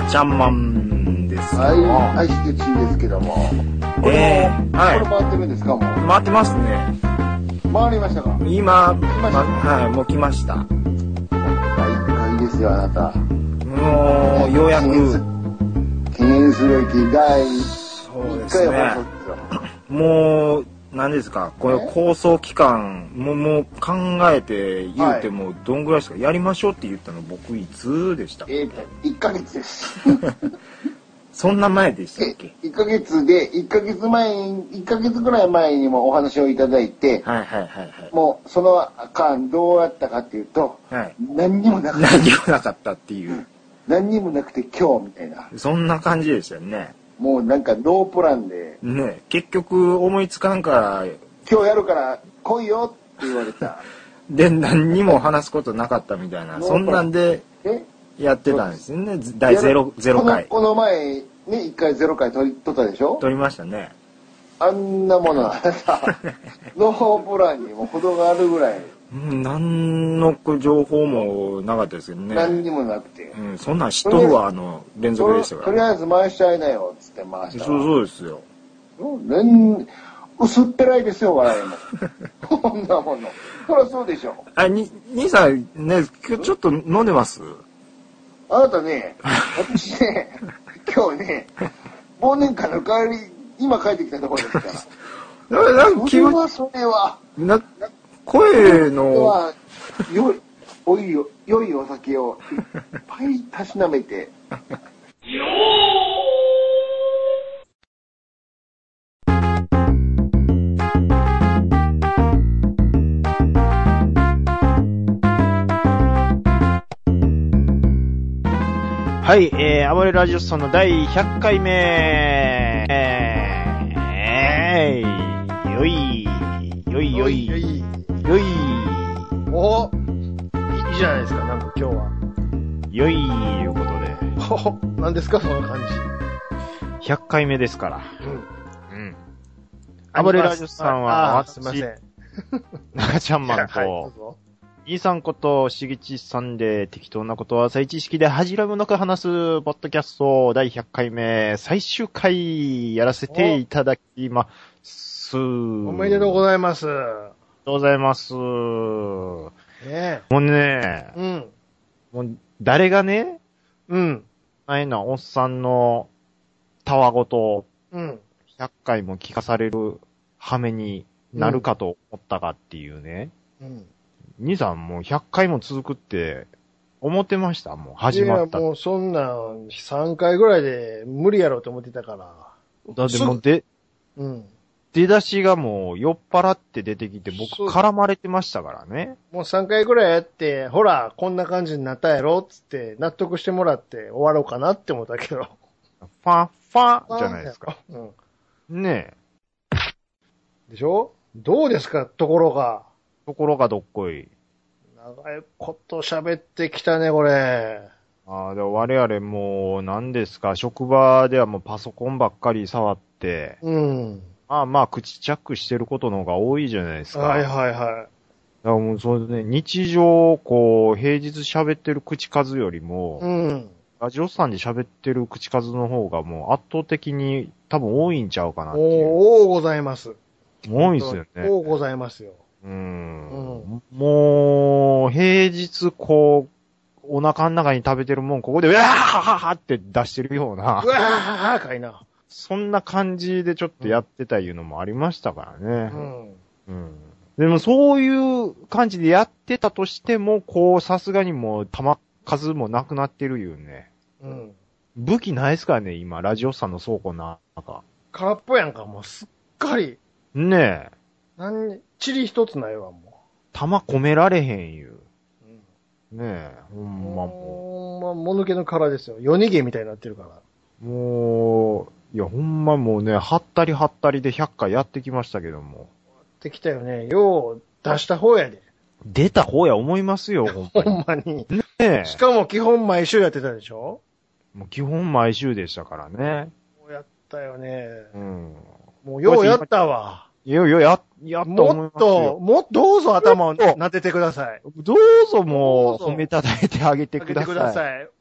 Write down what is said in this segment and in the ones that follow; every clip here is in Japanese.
ちゃんマンですよ。 はい、はい、引き継ぎですけども。これ回ってるんですか、もう。 回ってますね。 回りましたか？ 今、はい、もう来ました。 はい、ですよ、あなた。 もう、ようやく。 記念すべき第1回放送ですよ。もう、何ですか、この構想期間、もう考えて言うても、どんぐらいですか、やりましょうって言ったの僕いつでしたっけ ？1ヶ月です。 そんな前でしたっけ ？1ヶ月で、1ヶ月ぐらい前にもお話をいただいて、もうその間どうやったかっていうと、何にもなかった。 何にもなかったっていう。 何にもなくて今日みたいな。 そんな感じでしたよね。 もうなんかノープランで。 ね、結局思いつかんから。 今日やるから来いよって言われた。 で、何にも話すことなかったみたいな。そんなんでやってたんですよね。第0回。 この前ね、1回0回取ったでしょ？ 取りましたね。 あんなものはさ、ノープランにも程があるぐらい。 何の情報もなかったですけどね。 何にもなくて。 そんなん知っとるわ、連続でしたから。 とりあえず回しちゃいなよ、つって回した。 そうですよ。 薄っぺらいですよ、笑いも。こんなもの。そりゃそうでしょ。 兄さん、ね、今日ちょっと飲んでます？ あなたね、私ね、今日ね、忘年会の帰り、今帰ってきたところですから。それは。 声の。 良いお酒をいっぱいたしなめて。 はい、暴れラジオさんの第100回目。よい。 お、いいじゃないですか、なんか今日は。 よい、いうことで。何ですか、その感じ。100回目ですから。暴れラジオさんは、 すいません。 中ちゃんマンと、イーさんことしげちさんで適当なことは再知識で恥じらいもなく話すポッドキャスト第100回目最終回やらせていただきます。 おめでとうございます。 ありがとうございます。もうね、もう誰がね、ああいうのおっさんのたわごと、100回も聞かされる羽目になるかと思ったかっていうね。兄さんもう100回も続くって思ってました？もう始まった。 いや、もうそんな3回ぐらいで無理やろうと思ってたから。 だってもう出だしがもう酔っ払って出てきて僕絡まれてましたからね。 もう3回ぐらいやって、ほら、こんな感じになったやろつって納得してもらって終わろうかなって思ったけど。 ファじゃないですか。ねえ。でしょ？どうですか、ところがどっこい。 長いこと喋ってきたね、これ。 で我々もう何ですか、職場ではもうパソコンばっかり触って、口チャックしてることの方が多いじゃないですか。 はい。 だからもうそれね、日常こう平日喋ってる口数よりも、ラジオさんで喋ってる口数の方がもう圧倒的に多分多いんちゃうかなっていう。 多ございます。 多いですよね。 多ございますよ。 もう、平日こう、お腹の中に食べてるもん、ここで、うわーはははって出してるような。 うわーははかいな。 そんな感じでちょっとやってたいうのもありましたからね。でもそういう感じでやってたとしても、こう、さすがにもう、数もなくなってるいうね。武器ないっすからね、今、ラジオさんの倉庫の中。 空っぽやんか、もうすっかり。 ねえ。チリ一つないわ、もう。 弾込められへんいう。ねえ、ほんまもう。もぬけの殻ですよ。夜逃げみたいになってるから。 もう、いやほんまもうね、はったりで100回やってきましたけども。やってきたよね。よう出した方やで。 出た方や思いますよ、 ほんまに。 ねえ。 しかも基本毎週やってたでしょ？ もう基本毎週でしたからね。 やったよね。もうようやったわ。 やっと思いますよ。 もっと、どうぞ頭を撫でてください。 どうぞもう、褒めたたえてあげてください。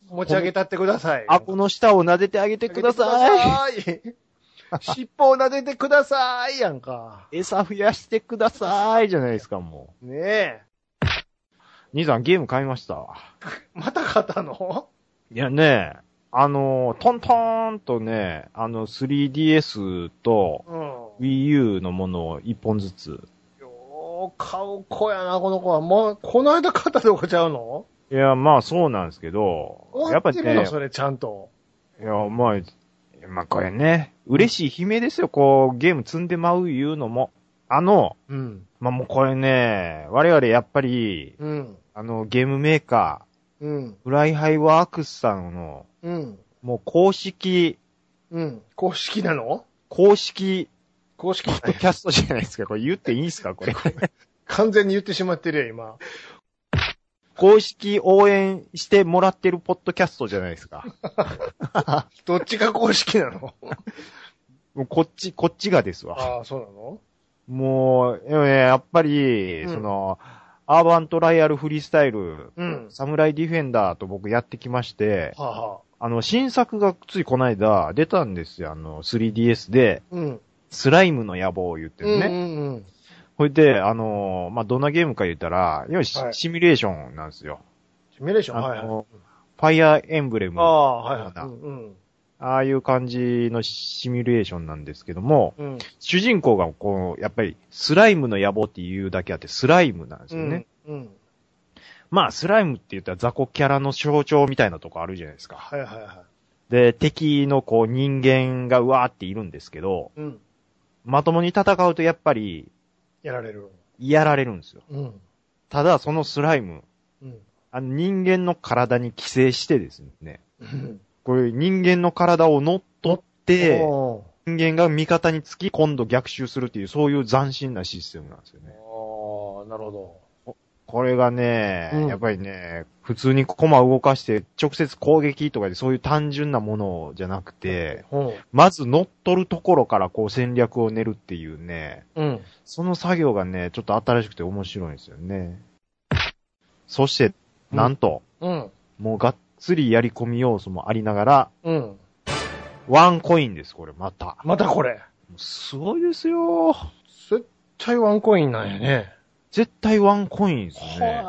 持ち上げたってください。 顎の下を撫でてあげてください。 尻尾を撫でてくださいやんか。 餌増やしてくださいじゃないですか、もう。ねえ。 兄さんゲーム買いました。 また買ったの？ いやね、トントーンとね、3DS と Wii U のものを1本ずつ。 よー、買う子やな、この子は。もう、この間買ったとこちゃうの？ いや、まあそうなんですけど、 やっぱりね、それちゃんと。 いや、まあこれね、嬉しい悲鳴ですよ、こう、ゲーム積んでまういうのも。 うん。 まあもうこれね、我々やっぱり、 うん。 ゲームメーカー、 うん。 フライハイワークスさんの、 うん。 もう公式、 うん。公式なの？ 公式、 公式ポッドキャストじゃないですか。これ言っていいんすかこれ。 完全に言ってしまってるよ、今。 公式応援してもらってるポッドキャストじゃないですか。 どっちが公式なの？ もうこっちがですわ。 ああ、そうなの？ もう、やっぱり、アーバントライアルフリースタイル、サムライディフェンダーと僕やってきまして、新作がついこの間出たんですよ、3DS で、スライムの野望を言ってるね。ほいで、まあ、どんなゲームか言ったら、いわゆるシミュレーションなんですよ。 シミュレーション？はいはい。 ファイアーエンブレム。 ああいう感じのシミュレーションなんですけども、主人公がこう、やっぱりスライムの野望っていうだけあってスライムなんですよね。まあ、スライムって言ったら雑魚キャラの象徴みたいなとこあるじゃないですか。 はいはいはい。 で、敵のこう人間がうわーっているんですけど、まともに戦うとやっぱり、やられるんですよ。ただ、そのスライム、人間の体に寄生してですね、これ人間の体を乗っ取って、人間が味方につき今度逆襲するっていう、そういう斬新なシステムなんですよね。 なるほど。 これがね、やっぱりね、普通にコマ動かして直接攻撃とかでそういう単純なものじゃなくて、まず乗っ取るところからこう戦略を練るっていうね、その作業がね、ちょっと新しくて面白いんですよね。そして、なんと、もうがっつりやり込み要素もありながら、ワンコインです、これ、また。 またこれ。 すごいですよ。 絶対ワンコインなんやね。 絶対ワンコインですね。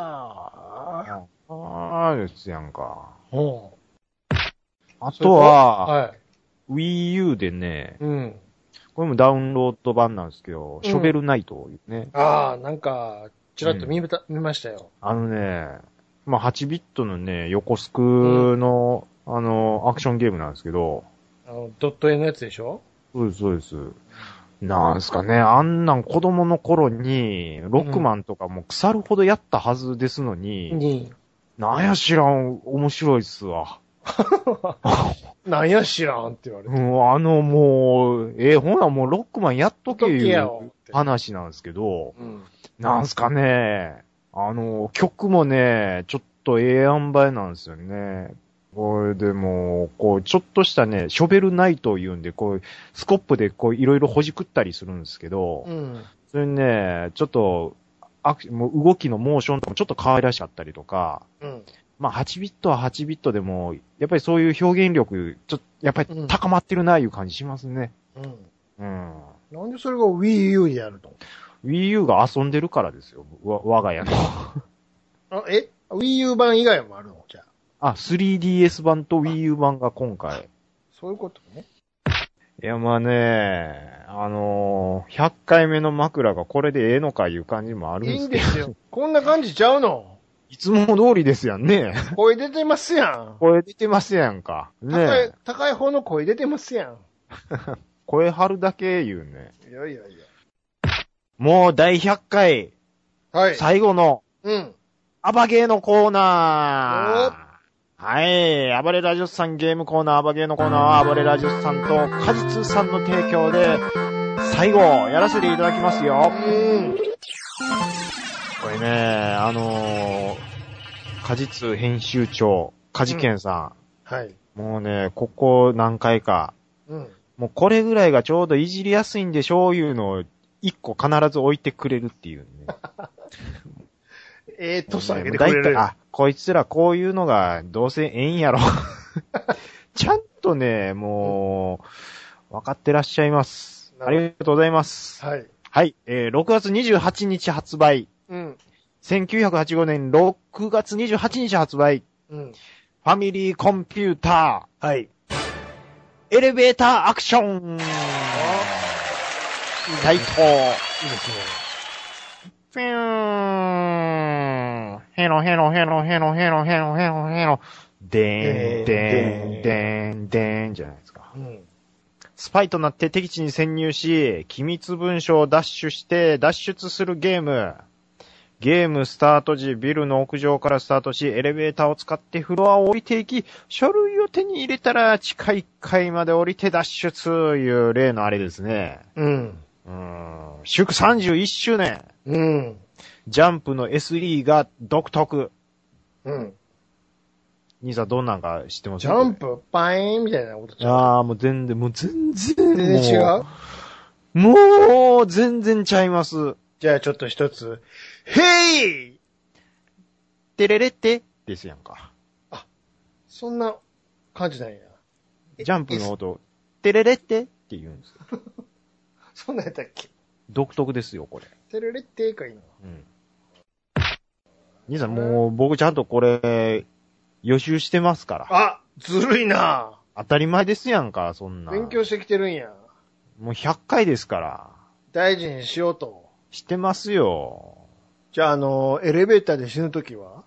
ですやんか。あとは、Wii U でね、これもダウンロード版なんですけど、ショベルナイトをね。 なんか、ちらっと見ましたよ。 まあ、8ビットのね、横スクの、アクションゲームなんですけど。 ドット絵のやつでしょ？ そうです。なんすかね、あんなん子供の頃に、ロックマンとかも腐るほどやったはずですのに、なんや知らん、面白いっすわ。 なんや知らんって言われて。 もう、ほなもうロックマンやっとけいう話なんですけど、なんすかね、曲もね、ちょっと塩梅なんですよね。これでも、こう、ちょっとしたね、ショベルナイトを言うんで、こう、スコップでこう、いろいろほじくったりするんですけど、それね、ちょっと、もう動きのモーションとかもちょっと可愛らしかったりとか、まあ、8ビットは8ビットでも、やっぱりそういう表現力、やっぱり高まってるな、いう感じしますね。 なんでそれが Wii U でやるの？ Wii U が遊んでるからですよ、我が家の。 Wii U 版以外もあるの？じゃあ。 3DS 版と Wii U 版が今回。 そういうことね。 いや、まあね、100回目の枕がこれでええのかいう感じもあるんですけど。 いいんですよ。こんな感じちゃうの？ いつも通りですやんね。 声出てますやん。 声出てますやんか。ね高い方の声出てますやん。 声張るだけ言うね。 いや。 もう第100回。 はい。 最後の。アバゲーのコーナー。はい。暴れラジオスさんゲームコーナー、アバゲーのコーナーは、暴れラジオスさんと果実さんの提供で、最後、やらせていただきますよ。これね、果実編集長、果実健さん。はい。もうね、ここ何回か。もうこれぐらいがちょうどいじりやすいんでしょういうのを、一個必ず置いてくれるっていうね。 下げてくれる。 こいつらこういうのがどうせええんやろ。ちゃんとね、もう、分かってらっしゃいます。ありがとうございます。 はい。 はい、6月28日発売。 うん。 1985年6月28日発売。 うん。 ファミリーコンピューター。はい。 エレベーターアクション。タイト。いいですね。フィーン。ヘロヘロヘロヘロヘロヘロヘロヘロ。でーん、でーん、でーん、でーんじゃないですか。うん。スパイとなって敵地に潜入し、機密文書を奪取して脱出するゲーム。ゲームスタート時、ビルの屋上からスタートし、エレベーターを使ってフロアを降りていき、書類を手に入れたら地下1階まで降りて脱出という例のあれですね。 うん。 祝31周年。 うん。 ジャンプの SE が独特。 うん。 兄さんどんなんか知ってます？ ジャンプパイーンみたいなことじゃん。 ああ、もう全然違う？ もう、全然ちゃいます。 じゃあちょっと一つ。ヘイ！ テレレってですやんか。 あ、そんな感じなんや。 ジャンプの音、テレレってって言うんですよ。 そんなんやったっけ？ 独特ですよ、これ。 テレレってかいいな。 うん。兄さんもう、僕ちゃんとこれ、予習してますから。 あ、ずるいな。 当たり前ですやんか、そんな。 勉強してきてるんや。 もう100回ですから。 大事にしようと。 してますよ。 じゃあエレベーターで死ぬときは？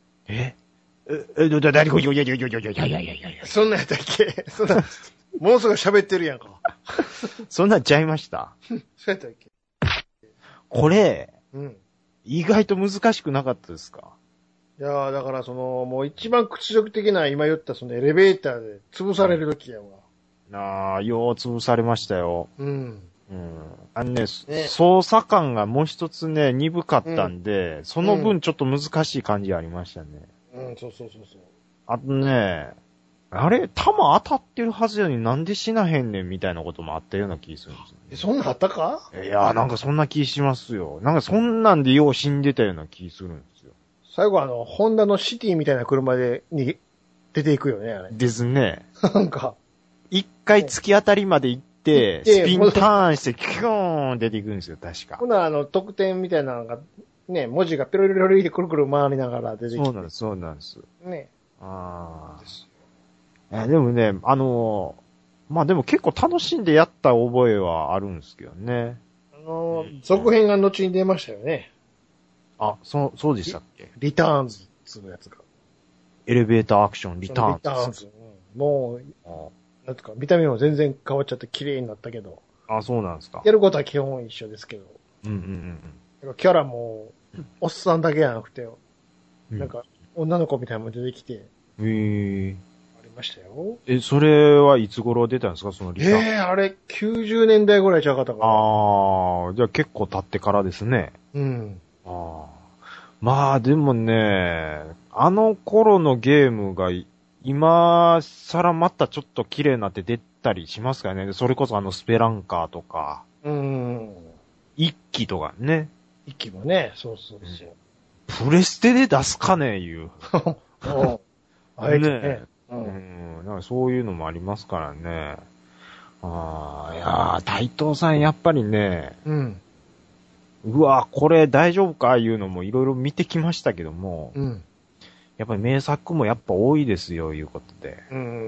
誰こいや。 そんなんやったっけ？そんな、ものすごい喋ってるやんか。 そんなんちゃいました。 そうやったっけ？ これ、 うん。 意外と難しくなかったですか？ いやー、だからもう一番屈辱的な今言ったそのエレベーターで潰されるときやわ。 よう潰されましたよ。 うん。 捜査官がもう一つね、鈍かったんで、その分ちょっと難しい感じありましたね。 うん、そう。 あとね、あれ、弾当たってるはずやのになんで死なへんねんみたいなこともあったような気するんですよ、ね。 そんなんあったか？ いやーなんかそんな気しますよ。なんかそんなんでよう死んでたような気するんですよ。 最後ホンダのシティみたいな車に出ていくよね、あれ。 ですね。 なんか。 一回突き当たりまで行って、スピンターンして、キューン出ていくんですよ、確か。 ほな、得点みたいなのが、ね、文字がペロリペロリでくるくる回りながら出てきて。 そうなんです。 ね。 でもね、まあでも結構楽しんでやった覚えはあるんですけどね。 続編が後に出ましたよね。 あ、そうでしたっけ？ リターンズっていうやつが。 エレベーターアクション、リターンズ。 リターンズ。もう、なんとか、見た目も全然変わっちゃって綺麗になったけど。 あ、そうなんですか。 やることは基本一緒ですけど。キャラも、おっさんだけじゃなくて、なんか、女の子みたいなのも出てきて。ありましたよ。 それはいつ頃出たんですか、そのリターン？ あれ、90年代ぐらいちゃうかったかな。 じゃあ結構経ってからですね。 うん。 まあでもね、あの頃のゲームが今更またちょっと綺麗になって出たりしますからね。それこそスペランカーとか。一機とかね。 一機もね、そう。 プレステで出すかね、いう。 あえてね。 なんかそういうのもありますからね。いやー、大東さんやっぱりね、うわ、これ大丈夫かいうのもいろいろ見てきましたけども、やっぱり名作もやっぱ多いですよ、いうことで。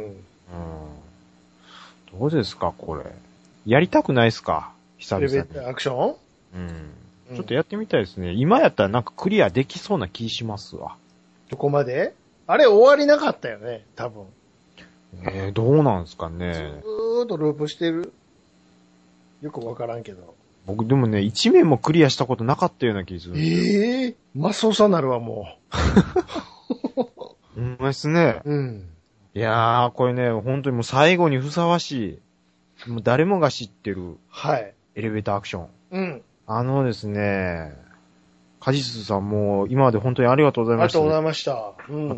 どうですか、これ。やりたくないですか、久々に。 エレベーターアクション？ ちょっとやってみたいですね。今やったらなんかクリアできそうな気しますわ。 どこまで？あれ終わりなかったよね、多分。 どうなんですかね。ずーっとループしてる。よくわからんけど。 僕でもね、1面もクリアしたことなかったような気するんですよ。 マスオさんなるわ、もう。 ほんまですね。いやー、これね、本当にもう最後にふさわしい、もう誰もが知ってる、エレベーターアクション。ですね、カジスさんも今まで本当にありがとうございました。 ありがとうございました。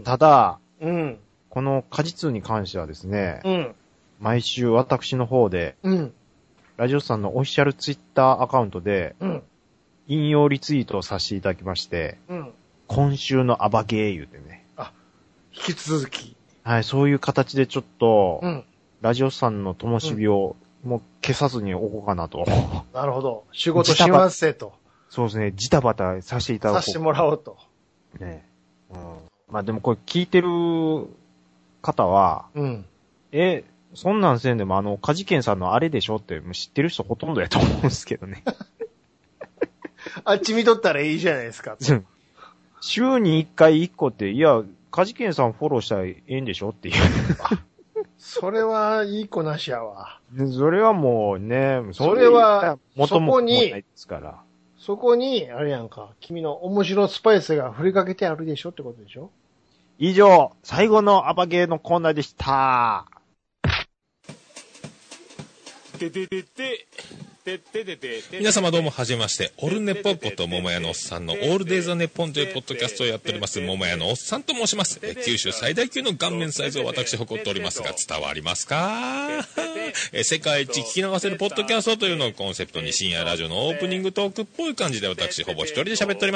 ただ、このカジツに関してはですね、毎週私の方で、ラジオさんのオフィシャルツイッターアカウントで、引用リツイートをさせていただきまして、 今週のアバゲー言うてね。 あ、引き続き。 はい、そういう形でちょっと、ラジオさんの灯火をもう消さずにおこうかなと。 なるほど。仕事しますせと。 そうですね、ジタバタさせていただこう。 させてもらおうと。 ね。まあでもこれ聞いてる方は、そんなんせんでもカジケンさんのあれでしょって知ってる人ほとんどやと思うんですけどね。 あっち見とったらいいじゃないですか。 週に1回1個って、いや、カジケンさんフォローしたらええんでしょっていう。 それはいい子なしやわ。 それはもうね、 それは、 元もないですから。 そこに、あれやんか、君の面白スパイスが振りかけてあるでしょってことでしょ。 以上、最後のアバゲーのコーナーでした。 皆様どうもはじめまして、オルネポこと桃屋のおっさんのオールデイザネポンというポッドキャストをやっております桃屋のおっさんと申します。九州最大級の顔面サイズを私誇っておりますが伝わりますか？世界一聞き流せるポッドキャストというのをコンセプトに深夜ラジオのオープニングトークっぽい感じで私ほぼ一人で喋っております。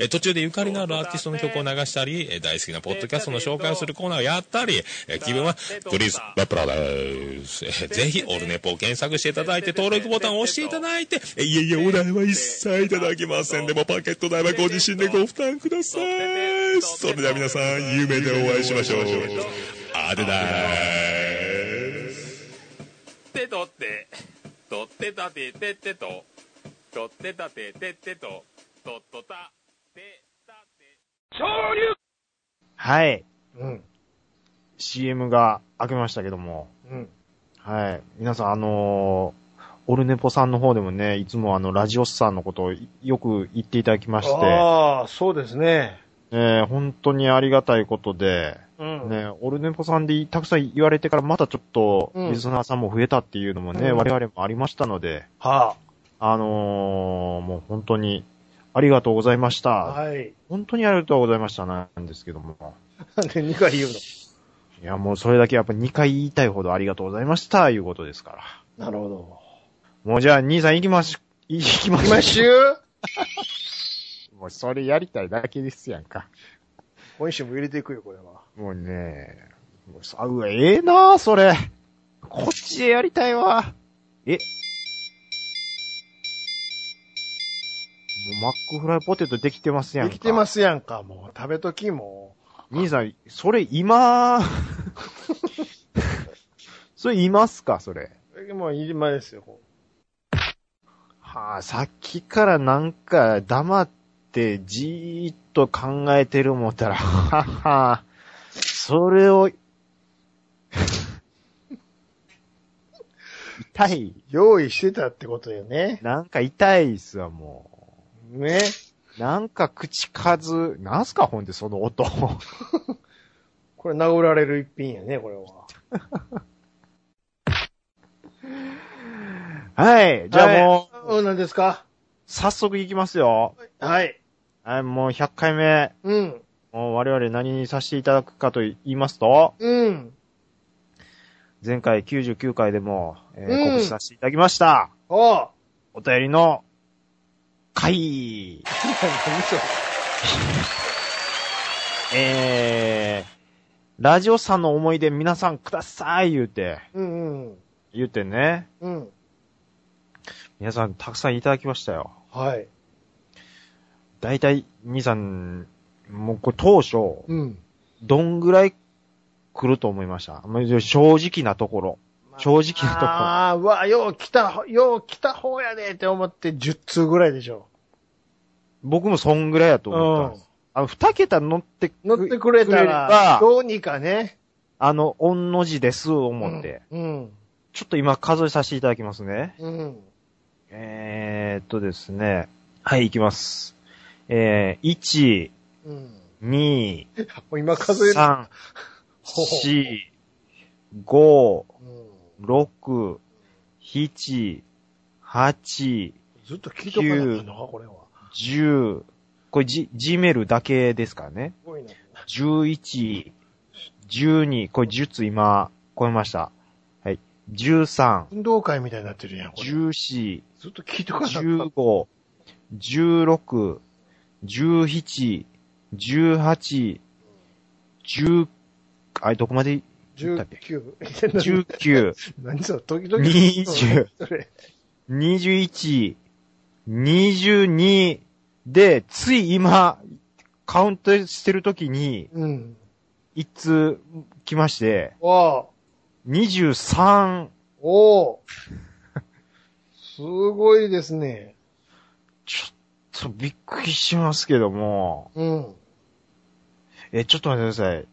途中でゆかりのあるアーティストの曲を流したり、大好きなポッドキャストの紹介をするコーナーをやったり、気分はクリス・ラプラです。ぜひオルネポを検索していただいて登録ボタンを押していただいて、いえいえお代は一切いただきません。でもパケット代はご自身でご負担ください。それでは皆さん夢でお会いしましょう。あでだーす。てとってとってたててってととってたててってととっとたてたて潮流。 はい。CM が開けましたけども。はい。皆さんオルネポさんの方でもね、いつもラジオスさんのことをよく言っていただきまして。 ああ、そうですね。 本当にありがたいことで、オルネポさんでたくさん言われてからまたちょっと、リスナーさんも増えたっていうのもね、我々もありましたので、もう本当にありがとうございました。 はい。 本当にありがとうございましたなんですけども。 なんで2回言うの？ いや、もうそれだけやっぱ2回言いたいほどありがとうございました、いうことですから。 なるほど。 もうじゃあ、兄さん行きましょう。もうそれやりたいだけですやんか。 今週も入れていくよ、これは。 もうね、ええなぁ、それ。こっちでやりたいわ。もうマックフライポテトできてますやんか。 できてますやんか、もう。食べときも。 兄さん、それ今、それいますか、それ。 もう今ですよ。 はあ、さっきからなんか黙ってじーっと考えてる思ったら、はは、それを、痛い。 用意してたってことよね。 なんか痛いっすわ、もう。ね。 なんか口数、なんすか、ほんでその音。 これ殴られる一品やね、これは。 はい。じゃあもう。 何ですか？ 早速行きますよ。 はい。 はい、もう100回目。もう我々何にさせていただくかと言いますと。前回99回でも、告知させていただきました。お便りの回。ラジオさんの思い出皆さんください言うて。言うてね。皆さんたくさんいただきましたよ。 はい。 だいたい兄さん、もうこれ当初、どんぐらい来ると思いました？正直なところ。正直なところ。 ああ、うわ、よう来た方やでって思って10通ぐらいでしょ。 僕もそんぐらいやと思ったんです。2桁乗ってくれたら、どうにかね。 御の字です、思って。ちょっと今数えさせていただきますね。ですね。はい、いきます。1、2、 今数える。 3、4、5、6、7、8、 ずっと聞いとかなかったのか、これは。 10、これG メールだけですからね。11、12、これ10つ今、超えました。はい。13。 運動会みたいになってるやん、これ。 14。 ずっと聞いとかなかった。 15、16、17、 18、10、あれどこまで言ったっけ ?19。 何それ時々。 20。21、22で、つい今、カウントしてるときに、一通来まして、23。 おー。すごいですね。 ちょっとびっくりしますけども。ちょっと待ってください。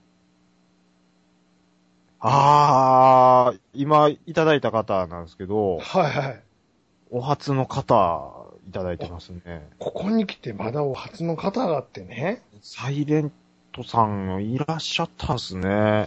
今いただいた方なんですけど。 はいはい。 お初の方いただいてますね。 ここに来てまだお初の方があってね。 サイレントさんいらっしゃったんすね。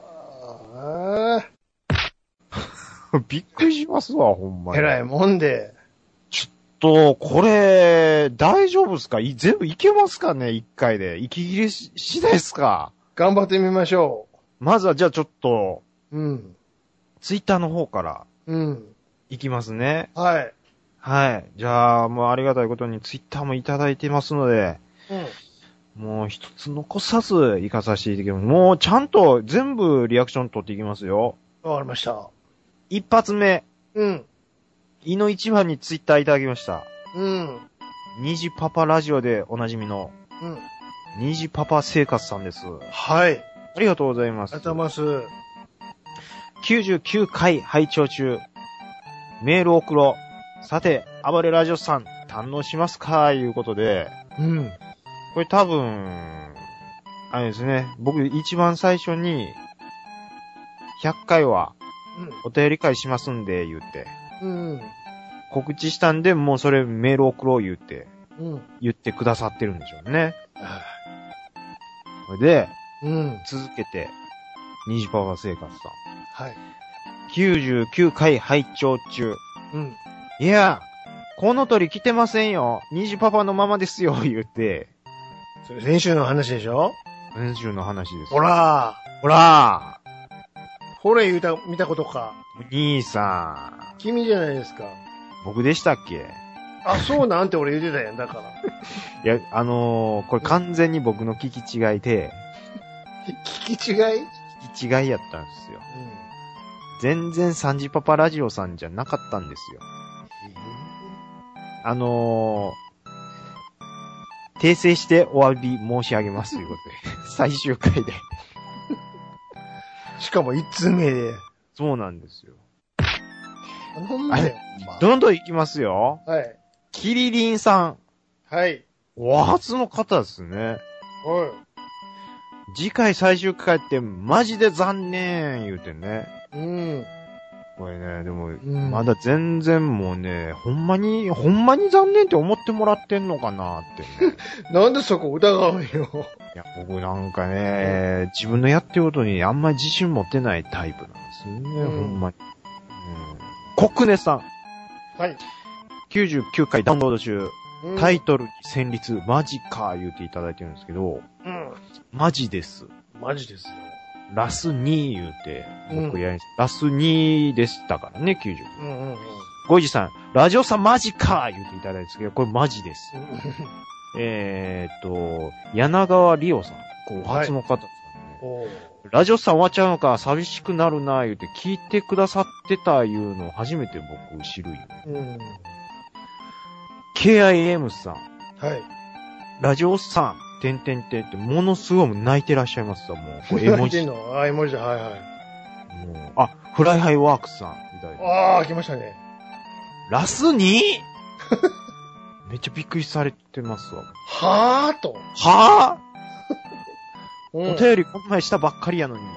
びっくりしますわ、ほんまに。 偉いもんで。 ちょっと、これ、大丈夫ですか？全部いけますかね？一回で。息切れしないですか？ 頑張ってみましょう。まずはじゃあちょっと、ツイッターの方から、いきますね。 はい。 はい。じゃあ、もうありがたいことにツイッターもいただいてますので、もう一つ残さず行かさせていただきます。もうちゃんと全部リアクション取っていきますよ。 わかりました。 一発目。いの一番にツイッターいただきました。虹パパラジオでおなじみの、虹パパ生活さんです。 はい。 ありがとうございます。 ありがとうございます。 99回拝聴中。メール送ろう。さて、暴れラジオさん、堪能しますかいうことで。これ多分、あれですね。僕一番最初に、100回は、お便り会しますんで、言って。告知したんで、もうそれメール送ろう言って、言ってくださってるんでしょうね。それで、続けて、虹パパ生活さん。 はい。 99回拝聴中。いや、コウノトリ来てませんよ。虹パパのままですよ、言って。 それ先週の話でしょ？ 先週の話です。 ほらほれ見たことか。 兄さん。君じゃないですか。 僕でしたっけ？ あ、そうなんて俺言ってたやん、だから。 いや、これ完全に僕の聞き違いで。 聞き違い？ 聞き違いやったんですよ。全然サンジパパラジオさんじゃなかったんですよ。訂正してお詫び申し上げますということで。最終回で。 しかも一通目で。 そうなんですよ。 あれ、 どんどん行きますよ。 はい。 キリリンさん。 はい。 お初の方ですね。はい。次回最終回ってマジで残念言うてね。これね、でも、まだ全然もうね、ほんまに残念って思ってもらってんのかなってね。 なんでそこ疑うんよ。 いや、僕なんかね、自分のやってることにあんまり自信持ってないタイプなんですよね、ほんまに。コックネさん。 はい。 99回ダウンロード中。タイトルに戦慄、マジか言うていただいてるんですけど、マジです。 マジですよ。 ラス2言うて、僕ラス2でしたからね、90。ゴイジさん、ラジオさんマジか言うていただいたんですけど、これマジです。柳川里夫さん、お初の方ですね。ラジオさん終わっちゃうのか、寂しくなるな言うて聞いてくださってたいうのを初めて僕知るよ。KIM さん。 はい。 ラジオさん。てんてってものすごい泣いてらっしゃいますわ、もう。絵文字。 絵文字、はいはい。 もう、フライハイワークスさん、みたいな。 来ましたね。 ラス 2？ めっちゃびっくりされてますわ。 はぁと。 はぁお便りこの前したばっかりやのに。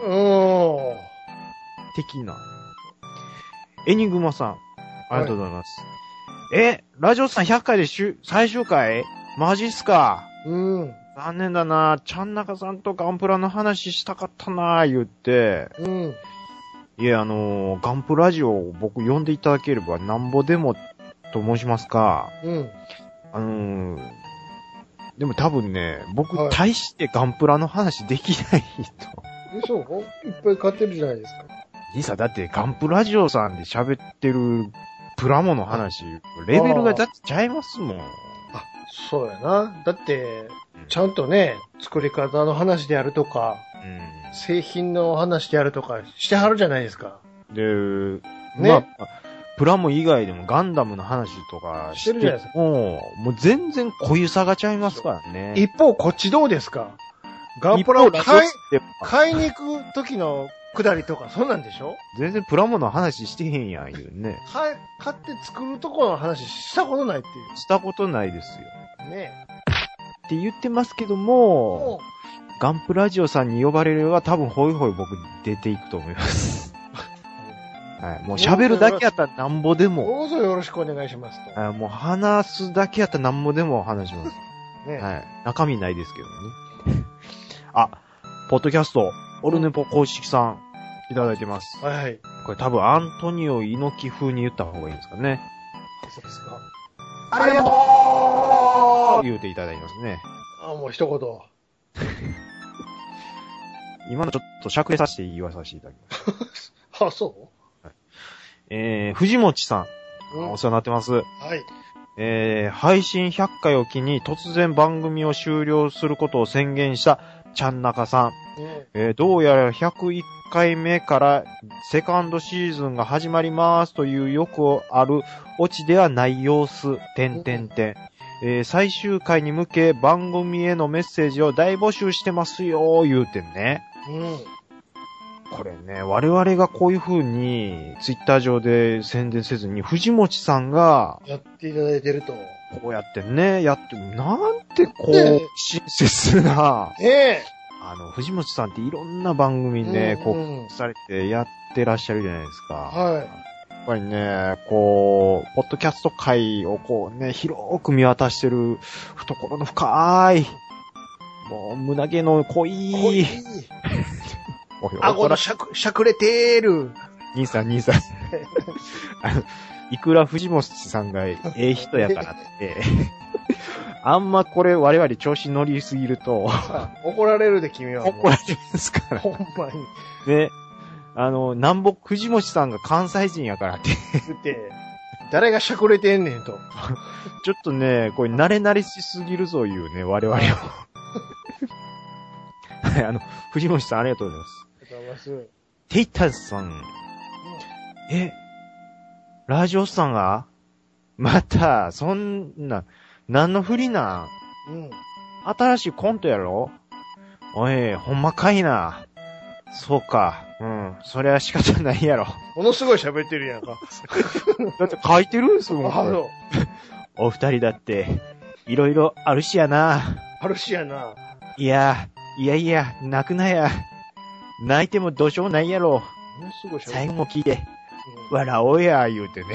的な。エニグマさん、ありがとうございます。ラジオさん100回で最終回？マジっすか？残念だな。ちゃんなかさんとガンプラの話したかったな言って。いや、ガンプラジオを僕呼んでいただければなんぼでもと申しますか。でも多分ね、僕、大してガンプラの話できない人。そういっぱい買ってるじゃないですか。 いいさ、だってガンプラジオさんで喋ってるプラモの話、レベルがだってちゃいますもん。 そうやな。だって、 ちゃんとね、作り方の話であるとか、製品の話であるとかしてはるじゃないですか。 で、ね。プラモ以外でもガンダムの話とかしてるじゃないですか。 もう全然濃ゆさがちゃいますからね。 一方、こっちどうですか？ガンプラを買いに行く時のくだりとか、そんなんでしょ？ 全然プラモの話してへんやん、言うね。 買って作るところの話したことないっていう。 したことないですよ。 ねって言ってますけども、ガンプラジオさんに呼ばれれば多分ホイホイ僕出ていくと思います。はい。もう喋るだけやったらなんぼでも。 どうぞよろしくお願いしますと。 もう話すだけやったらなんぼでも話します。ね。はい。中身ないですけどね。ポッドキャスト、オルネポ公式さん、いただいてます。 はいはい。 これ多分アントニオ猪木風に言った方がいいんですかね。 そうですか。 ありがとう言うていただいてますね。 もう一言。 今のちょっとしゃくれさせて言わさせていただきます。 そう、 はい、藤持さん、お世話になってます。 はい。 配信100回を機に突然番組を終了することを宣言したちゃんなかさん。どうやら101回目からセカンドシーズンが始まりますというよくあるオチではない様子。最終回に向け番組へのメッセージを大募集してますよ、言うてね。これね、我々がこういう風にツイッター上で宣伝せずに藤持さんがやっていただいてると。 こうやってね、なんてこう、親切な。藤持さんっていろんな番組ね、こう、されてやってらっしゃるじゃないですか。 はい。 やっぱりね、こう、ポッドキャスト界をこうね、広く見渡してる懐の深い、もう胸毛の濃い、 顎のしゃくれてる。 兄さん。いくら藤本さんが人やからって、あんまこれ我々調子乗りすぎると、 怒られるで君は。 怒られますから。 ほんまに。 ね、南北藤本さんが関西人やからって。 言って、誰がしゃくれてんねんと。 ちょっとね、これ慣れしすぎるぞいうね、我々を。はい、藤本さんありがとうございます。 ありがとうございます。 テイタスさん。ラジオさんがまた、そんな、何の振りなん？新しいコントやろ？おい、ほんまかいな。そうか。それは仕方ないやろ。 ものすごい喋ってるやんか。 だって書いてるんすもん。お二人だって、いろいろあるしやな。いや、泣くなや。泣いてもどうしようもないやろ。最後も聞いて、笑おうや、言うてね。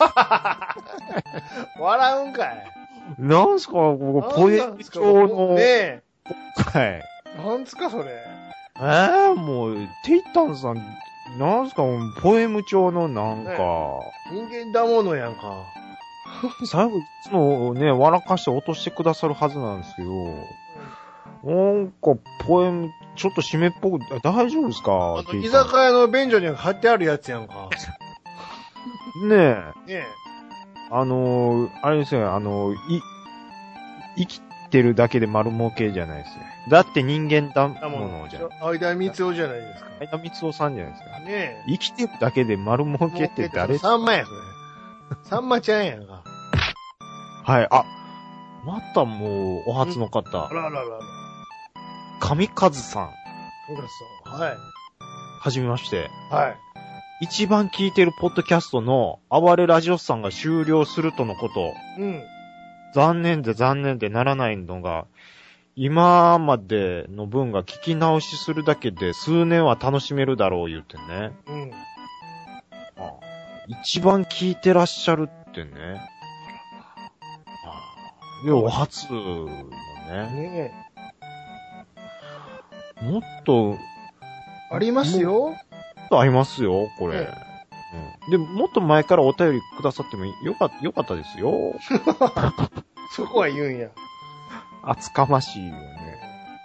笑うんかい。 なんすか、ポエム調の。 ねえ。 はい。 なんすか、それ。 もう、テイタンさん、なんすか、ポエム調のなんか。 人間だものやんか。 最後、いつもね、笑かして落としてくださるはずなんですけど、なんか、ポエム、ちょっと締めっぽく、大丈夫ですか？ 居酒屋の便所に貼ってあるやつやんか。 ねえ。あれですよ、生きてるだけで丸儲けじゃないですね。だって人間だものじゃん。 相田光夫じゃないですか。 相田光夫さんじゃないですか。 ねえ。 生きてるだけで丸儲けって誰？ さんまや、それ。さんまちゃんやんか。 はい、またもう、お初の方。 あら。 神和さん。 はい。 はじめまして。 はい。 一番聞いてるポッドキャストの、暴れラジオさんが終了するとのこと。残念でならないのが、今までの分が聞き直しするだけで数年は楽しめるだろう言ってね。一番聞いてらっしゃるってね。お初のね。もっと、 ありますよ。 もっとありますよ、これ。で、もっと前からお便りくださってもよかったですよ。 そこは言うんや。 厚かましいよね。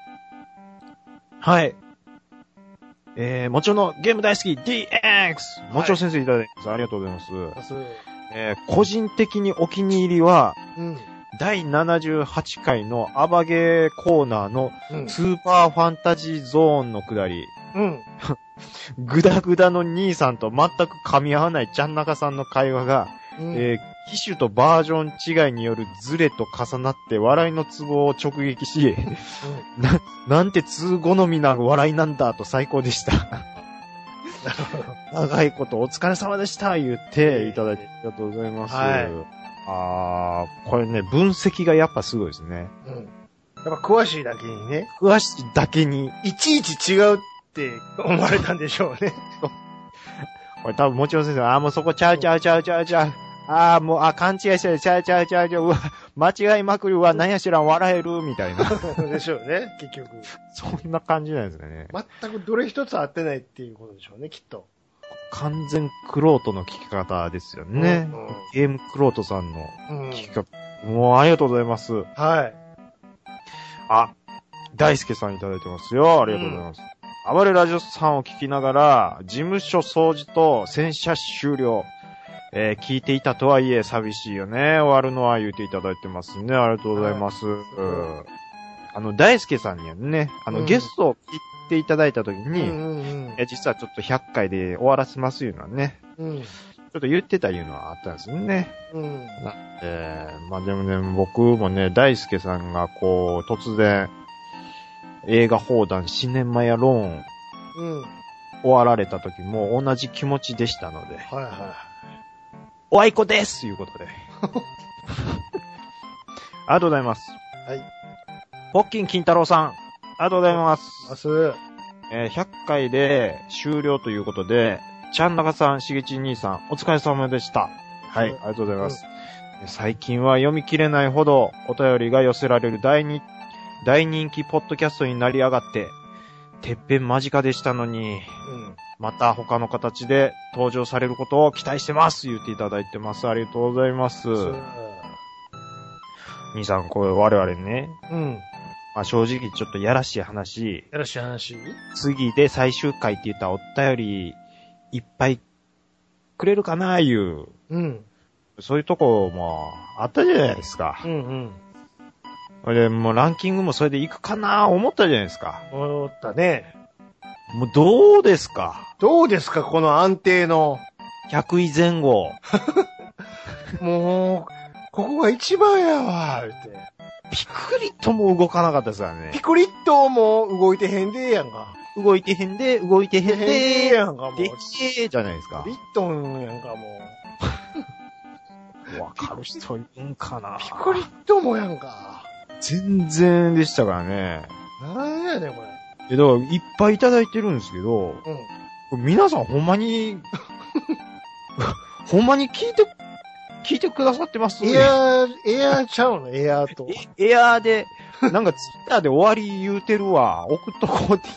はい。もちろんのゲーム大好き DX! もちろん先生いただきます。ありがとうございます。個人的にお気に入りは、 第78回のアバゲーコーナーのスーパーファンタジーゾーンのくだり。うん。グダグダの兄さんと全く噛み合わないちゃんなかさんの会話が、機種とバージョン違いによるズレと重なって笑いのツボを直撃し、なんて通好みな笑いなんだと最高でした。長いことお疲れ様でした言っていただいてありがとうございます。はい、これね、分析がやっぱすごいですね。 うん。やっぱ詳しいだけにね。 詳しいだけに。 いちいち違うって思われたんでしょうね。 これ多分もちろん先生、もうそこちゃう。もう、勘違いしてる、ちゃう、うわ、間違いまくるわ、なんやしら笑える、みたいな。 でしょうね、結局。 そんな感じなんですかね。 全くどれ一つ合ってないっていうことでしょうね、きっと。 完全クロートの聞き方ですよね。ゲームクロートさんの聞き方。もうありがとうございます。 はい。 大輔さんいただいてますよ。ありがとうございます。暴れラジオさんを聞きながら、事務所掃除と洗車終了。聞いていたとはいえ寂しいよね。終わるのは言っていただいてますね。ありがとうございます。大輔さんにはね、ゲストを聞いていただいたときに、実はちょっと100回で終わらせますいうのはね、ちょっと言ってたいうのはあったんですよね。まあでもね、僕もね、大輔さんがこう、突然、映画放談シネマヤローン、終わられた時も同じ気持ちでしたので、おあいこですいうことで。ありがとうございます。 はい。 ポッキン金太郎さん、ありがとうございます。 100 回で終了ということで、ちゃんなかさん、しげち兄さん、お疲れ様でした。はい、ありがとうございます。最近は読み切れないほどお便りが寄せられる大人気ポッドキャストになり上がって、てっぺん間近でしたのに、また他の形で登場されることを期待してます言っていただいてます。ありがとうございます。兄さん、これ我々ね。まあ正直ちょっとやらしい話。次で最終回って言ったらお便りいっぱいくれるかないう。そういうとこもあったじゃないですか。で、もうランキングもそれでいくかな思ったじゃないですか。 思ったね。 もうどうですかこの安定の。 100位前後。 もう、ここが一番やわ、言って。 ピクリッとも動かなかったですからね。 ピクリッとも動いてへんでやんか。 動いてへんでやんか、もう。 でじゃないですか。 リットンやんか、もう。わかる人いるんかな。 ピクリッともやんか。 全然でしたからね。 なんやねん、これ。 だからいっぱいいただいてるんですけど、皆さんほんまに、ほんまに聞いてくださってますエアーちゃうのエアーと。 エアーで、なんかツイッターで終わり言うてるわ。送っとこうって。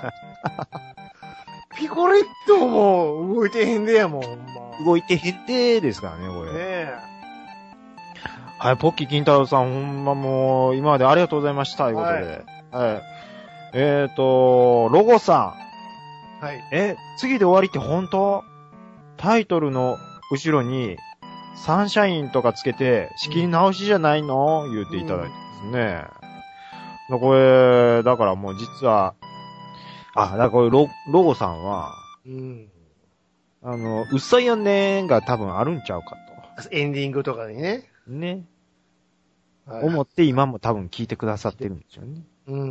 ピコレットも動いてへんでやもん、ほんま。 動いてへんでですからね、これ。 ねえ。 はい、ポッキー金太郎さん、ほんまもう、今までありがとうございました、ということで。はい。ロゴさん。はい。 次で終わりって本当？タイトルの後ろに、サンシャインとかつけて、仕切り直しじゃないの？言っていただいてますね。これ、だからもう実は、だからこれロゴさんは、嘘よねーが多分あるんちゃうかと。エンディングとかにね。 ね。思って今も多分聞いてくださってるんですよね。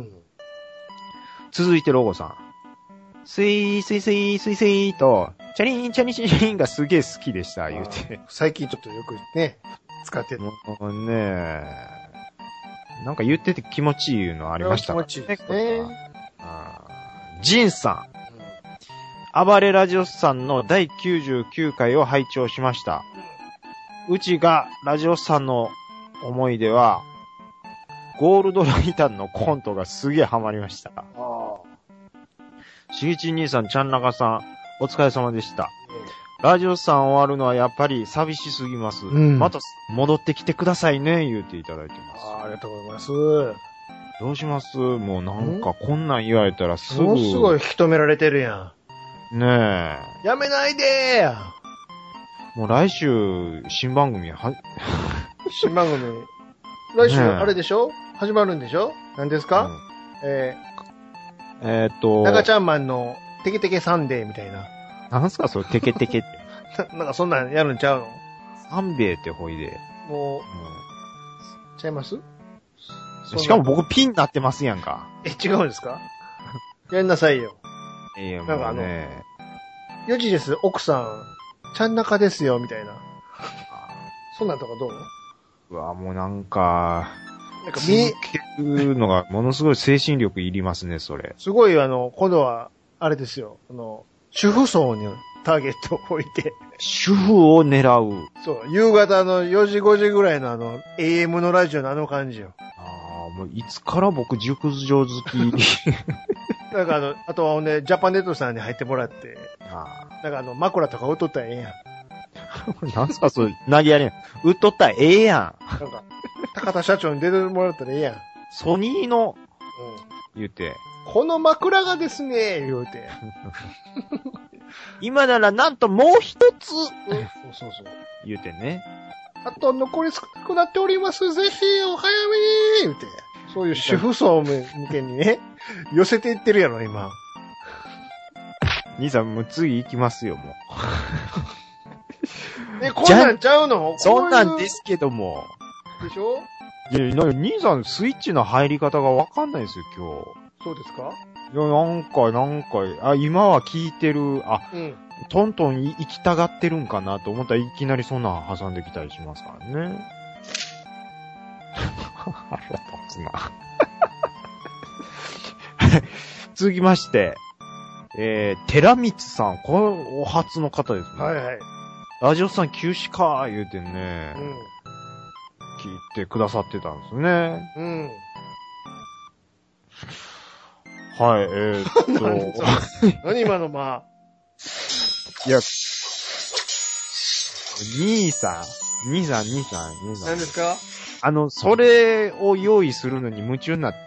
続いてロゴさん。スイーと、チャリンチャリンチャリンがすげえ好きでした、言うて。 最近ちょっとよくね、使ってる。 もうね、なんか言ってて気持ちいいのありましたからね。 気持ちいいですね。 ジンさん。暴れラジオスさんの第99回を拝聴しました。うちがラジオスさんの思い出は、ゴールドライタンのコントがすげえハマりました。しげち兄さん、ちゃんなかさん、お疲れ様でした。ラジオさん終わるのはやっぱり寂しすぎます。また戻ってきてくださいね、言っていただいてます。 ありがとうございます。 どうします？もうなんかこんなん言われたらすぐ。 ものすごい引き止められてるやん。ねえ。 やめないでー。 もう来週、新番組。 新番組。 来週、あれでしょ、始まるんでしょ、何ですか、中ちゃんマンのテケテケサンデーみたいな。 なんすかそれ、テケテケって。 なんかそんなんやるんちゃうの？ サンベイってほいで。 もう、ちゃいます？ しかも僕ピンになってますやんか。 違うんですか？やんなさいよ。 なんか 4時です、奥さん、ちゃん中ですよ、みたいな。そんなんとかどう？ うわ、もうなんか続けるのがものすごい精神力いりますね、それ。 すごい今度は、あれですよ、主婦層にターゲットを置いて。 主婦を狙う。 そう、夕方の4時5時ぐらいのAM のラジオの感じよ。 もういつから僕熟女好き。 なんかあとはね、ジャパネットさんに入ってもらって、なんか枕とか売っとったらええやん。 なんすかそれ、投げやりやん。売っとったらええやん。 なんか、高田社長に出てもらったらええやん。 ソニーの、言うて。 この枕がですね、言うて。 今ならなんともう一つ、そう。言うてね。 あと残り少なくなっております。ぜひお早めに言うて。そういう主婦層向けにね、寄せていってるやろ、今。 兄さん、もう次行きますよ、もう。こんなんちゃうの？ そんなんですけども。 でしょ？ いや、兄さん、スイッチの入り方がわかんないですよ、今日。そうですか？ いや、なんか、今は聞いてる、トントン行きたがってるんかなと思ったらいきなりそんなん挟んできたりしますからね。腹立つな。続きまして、寺光さん、これお初の方ですね。 はいはい。 ラジオさん休止かー言うてね、聞いてくださってたんですね。はい、 何今のいや、兄さん。 何ですか？ それを用意するのに夢中になって、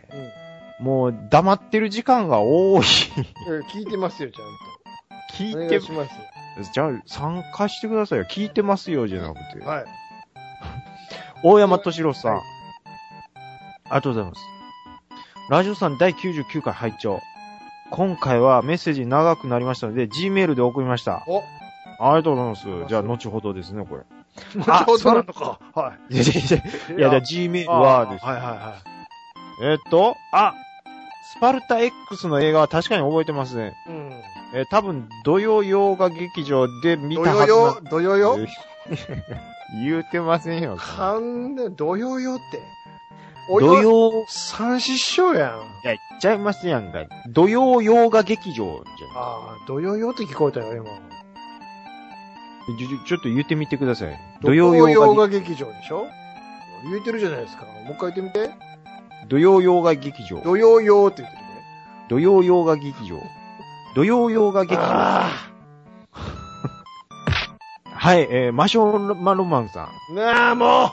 もう黙ってる時間が多い。 聞いてますよ、ちゃんと。 聞いてます。じゃあ、参加してくださいよ。聞いてますよ、じゃなくて。 はい。 大山敏郎さん。ありがとうございます。ラジオさん第99回拝聴。今回はメッセージ長くなりましたので、Gmail で送りました。ありがとうございます。じゃあ、後ほどですね、これ。 後ほどなのか。はい。 いや、じゃあ Gmail はです。 はいはいはい。 スパルタ X の映画は確かに覚えてますね。多分、土曜洋画劇場で見たはずな。 土曜よ言うてませんよ。 土曜よって。 土曜、 三師匠やん。 いや、言っちゃいますやんか。土曜洋画劇場じゃん。 土曜よって聞こえたよ、今。 ちょっと言ってみてください。 土曜洋画劇場でしょ？言ってるじゃないですか。もう一回言ってみて。 土曜洋画劇場。 土曜洋って言ってるね。 土曜洋画劇場。土曜洋画劇場。はい、マシュマロマンさん。 なあ、もう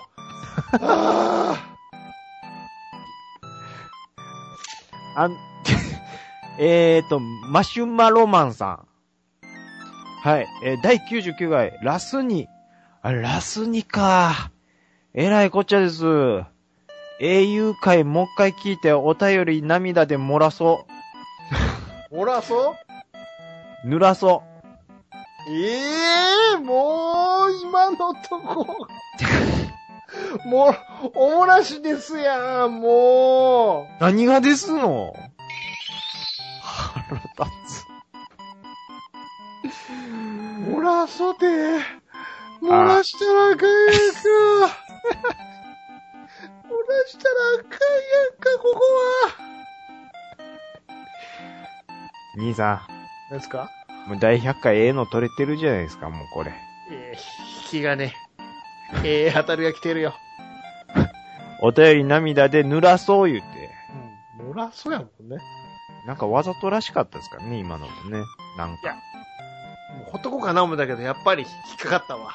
マシュマロマンさん。はい、第99回、ラスニか。えらいこっちゃです。英雄会もう一回聞いてお便り涙で漏らそう。 漏らそう？ 濡らそう。 もう、今のとこ。もう、おもらしですやん、もう。 何がですの？腹立つ。 漏らそうて。漏らしたらあかんやんか。漏らしたらあかんやんか、ここは。 兄さ何ですか？ もう第100回の取れてるじゃないですか、もうこれ。 引きがね。当たりが来てるよ。 お便り涙で濡らそう言うて。 濡らそうやもんね。 なんかわざとらしかったですからね、今のもね。なんか。いや、 もうほっとこうかな思うんだけど、やっぱり引っかかったわ。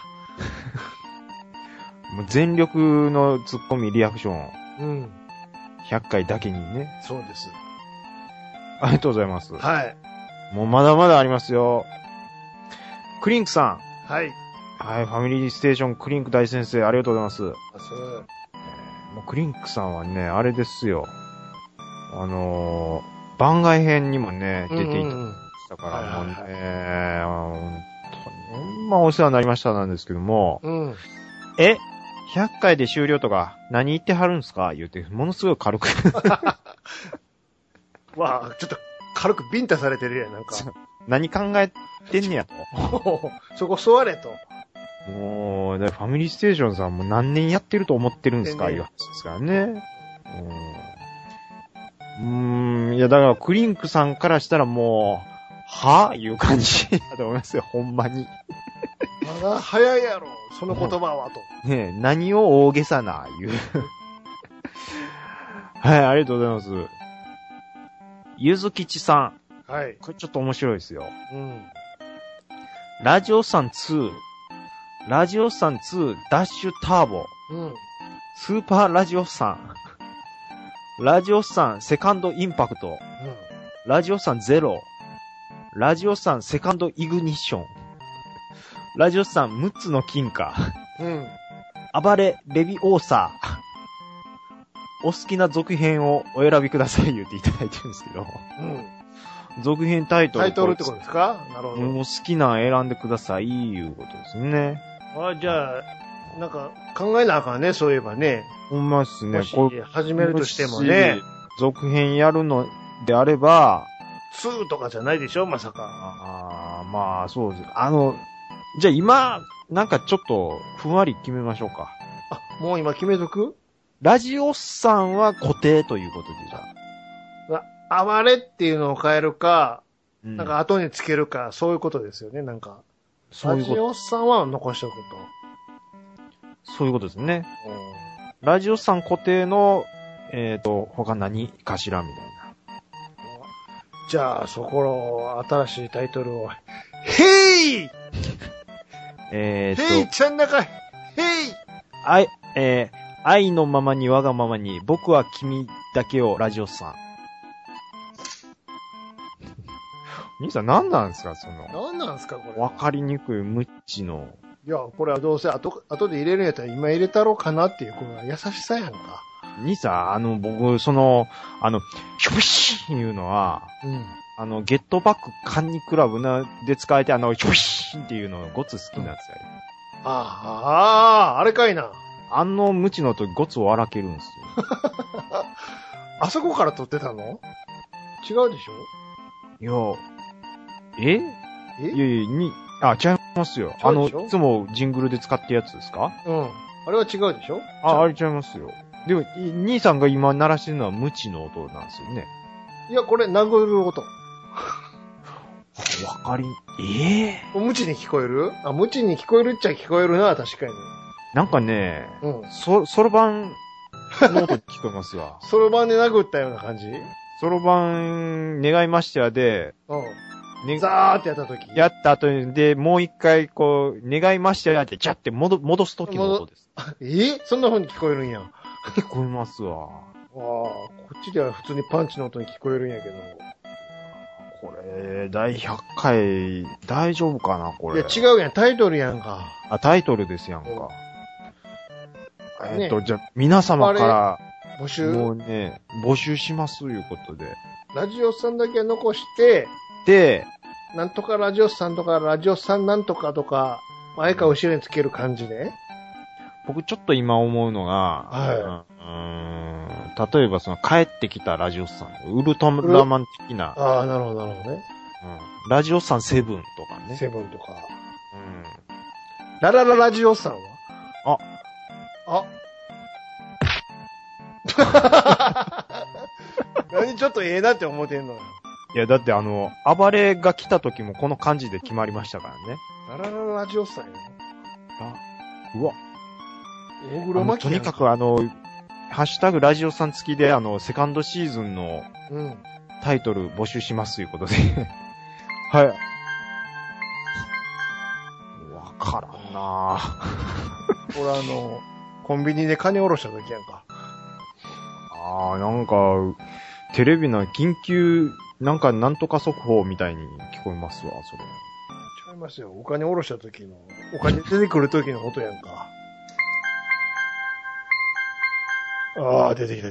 もう全力のツッコミリアクション。 うん。 100回だけにね。 そうです。 ありがとうございます。 はい。 もうまだまだありますよ。クリンクさん。 はい。 はい、ファミリーステーションクリンク大先生、ありがとうございます。 クリンクさんはね、あれですよ。番外編にもね、出ていたから、もうね、本当に、お世話になりましたなんですけども、100回で終了とか、何言ってはるんすか言うて、ものすごい軽く。 わあ、ちょっと軽くビンタされてるやん、なんか。 何考えてんねやと。 そこ座れと。 もう、ファミリーステーションさんも何年やってると思ってるんですかいう話ですからね。いや、だからクリンクさんからしたらもう、はぁいう感じだと思いますよ、ほんまに。 まだ早いやろ、その言葉はと。 ねえ、何を大げさな、いう。はい、ありがとうございます。ゆずきちさん。 はい。 これちょっと面白いですよ。ラジオさん2。ラジオさん2ダッシュターボ。スーパーラジオさん。ラジオさんセカンドインパクト。ラジオさんゼロ。ラジオさんセカンドイグニッション。ラジオさん6つの金貨。暴れレビオーサー。お好きな続編をお選びください言っていただいてるんですけど。続編タイトル。 タイトルってことですか？なるほど。 もう好きな選んでください、いうことですね。 じゃあ、なんか考えなあかんね、そういえばね。 ほんまっすね。 これ始めるとしてもね。 続編やるのであれば、 2とかじゃないでしょ、まさか。 まあ、そうです。じゃあ今、なんかちょっと、ふんわり決めましょうか。 もう今決めとく？ ラジオさんは固定ということで、じゃあ。暴れっていうのを変えるか、なんか後につけるか、そういうことですよね、なんか。ラジオさんは残しておくと。 そういうことですね。ラジオさん固定の、他何かしらみたいな。 じゃあ、そこの新しいタイトルを、ヘイヘイちゃん中、ヘイ愛のままに我がままに、僕は君だけをラジオさん。兄さん何なんですか何なんですかこれ。 わかりにくい無知の。 いや、これはどうせ後で入れるんやったら今入れたろうかなっていう、この優しさやんか。 兄さん、僕、シュブシーいうのは、ゲットバックカンニクラブで使えて、シュブシーっていうのごつ好きなんですよ。 あれかいな。 無知の時ごつ笑けるんですよ。 あそこから撮ってたの？違うでしょ？いや、違いますよ。いつもジングルで使ってるやつですか？ あれは違うでしょ？ あれ違いますよ。でも、兄さんが今鳴らしてるのは無知の音なんですよね。 いや、これ殴る音。無知に聞こえる？無知に聞こえるっちゃ聞こえるな、確かに。 なんかね、そろばんの音聞こえますわ。 そろばんで殴ったような感じ？ そろばん願いましたやで、 ザーってやった時。 やった後で、もう一回願いましたやって、チャって戻す時の音です。 そんな風に聞こえるんや。 聞こえますわ。 こっちでは普通にパンチの音に聞こえるんやけど。 これ、第100回、大丈夫かなこれ。 いや、違うやん。タイトルやんか。 タイトルですやんか。じゃあ、皆様から、 募集？ もうね、募集します、いうことで。 ラジオさんだけ残して、なんとかラジオさんとか、ラジオさんなんとかとか、前か後ろにつける感じね。 僕ちょっと今思うのが、例えば帰ってきたラジオさん、ウルトラマン的な。 なるほどね。 ラジオさんセブンとかね。 セブンとか。ララジオさんは？何ちょっとええなって思ってんのよ。 いや、だって暴れが来た時もこの感じで決まりましたからね。 ラジオさんよ。 うわ。 大黒摩季とにかくハッシュタグラジオさん付きでセカンドシーズンのタイトル募集しますということで。はい。わからんなぁ。俺コンビニで金下ろした時やんか。 なんか、テレビの緊急、なんとか速報みたいに聞こえますわ、それ。 違いますよ。お金下ろした時の、お金出てくる時の音やんか。 ああ、出てきた。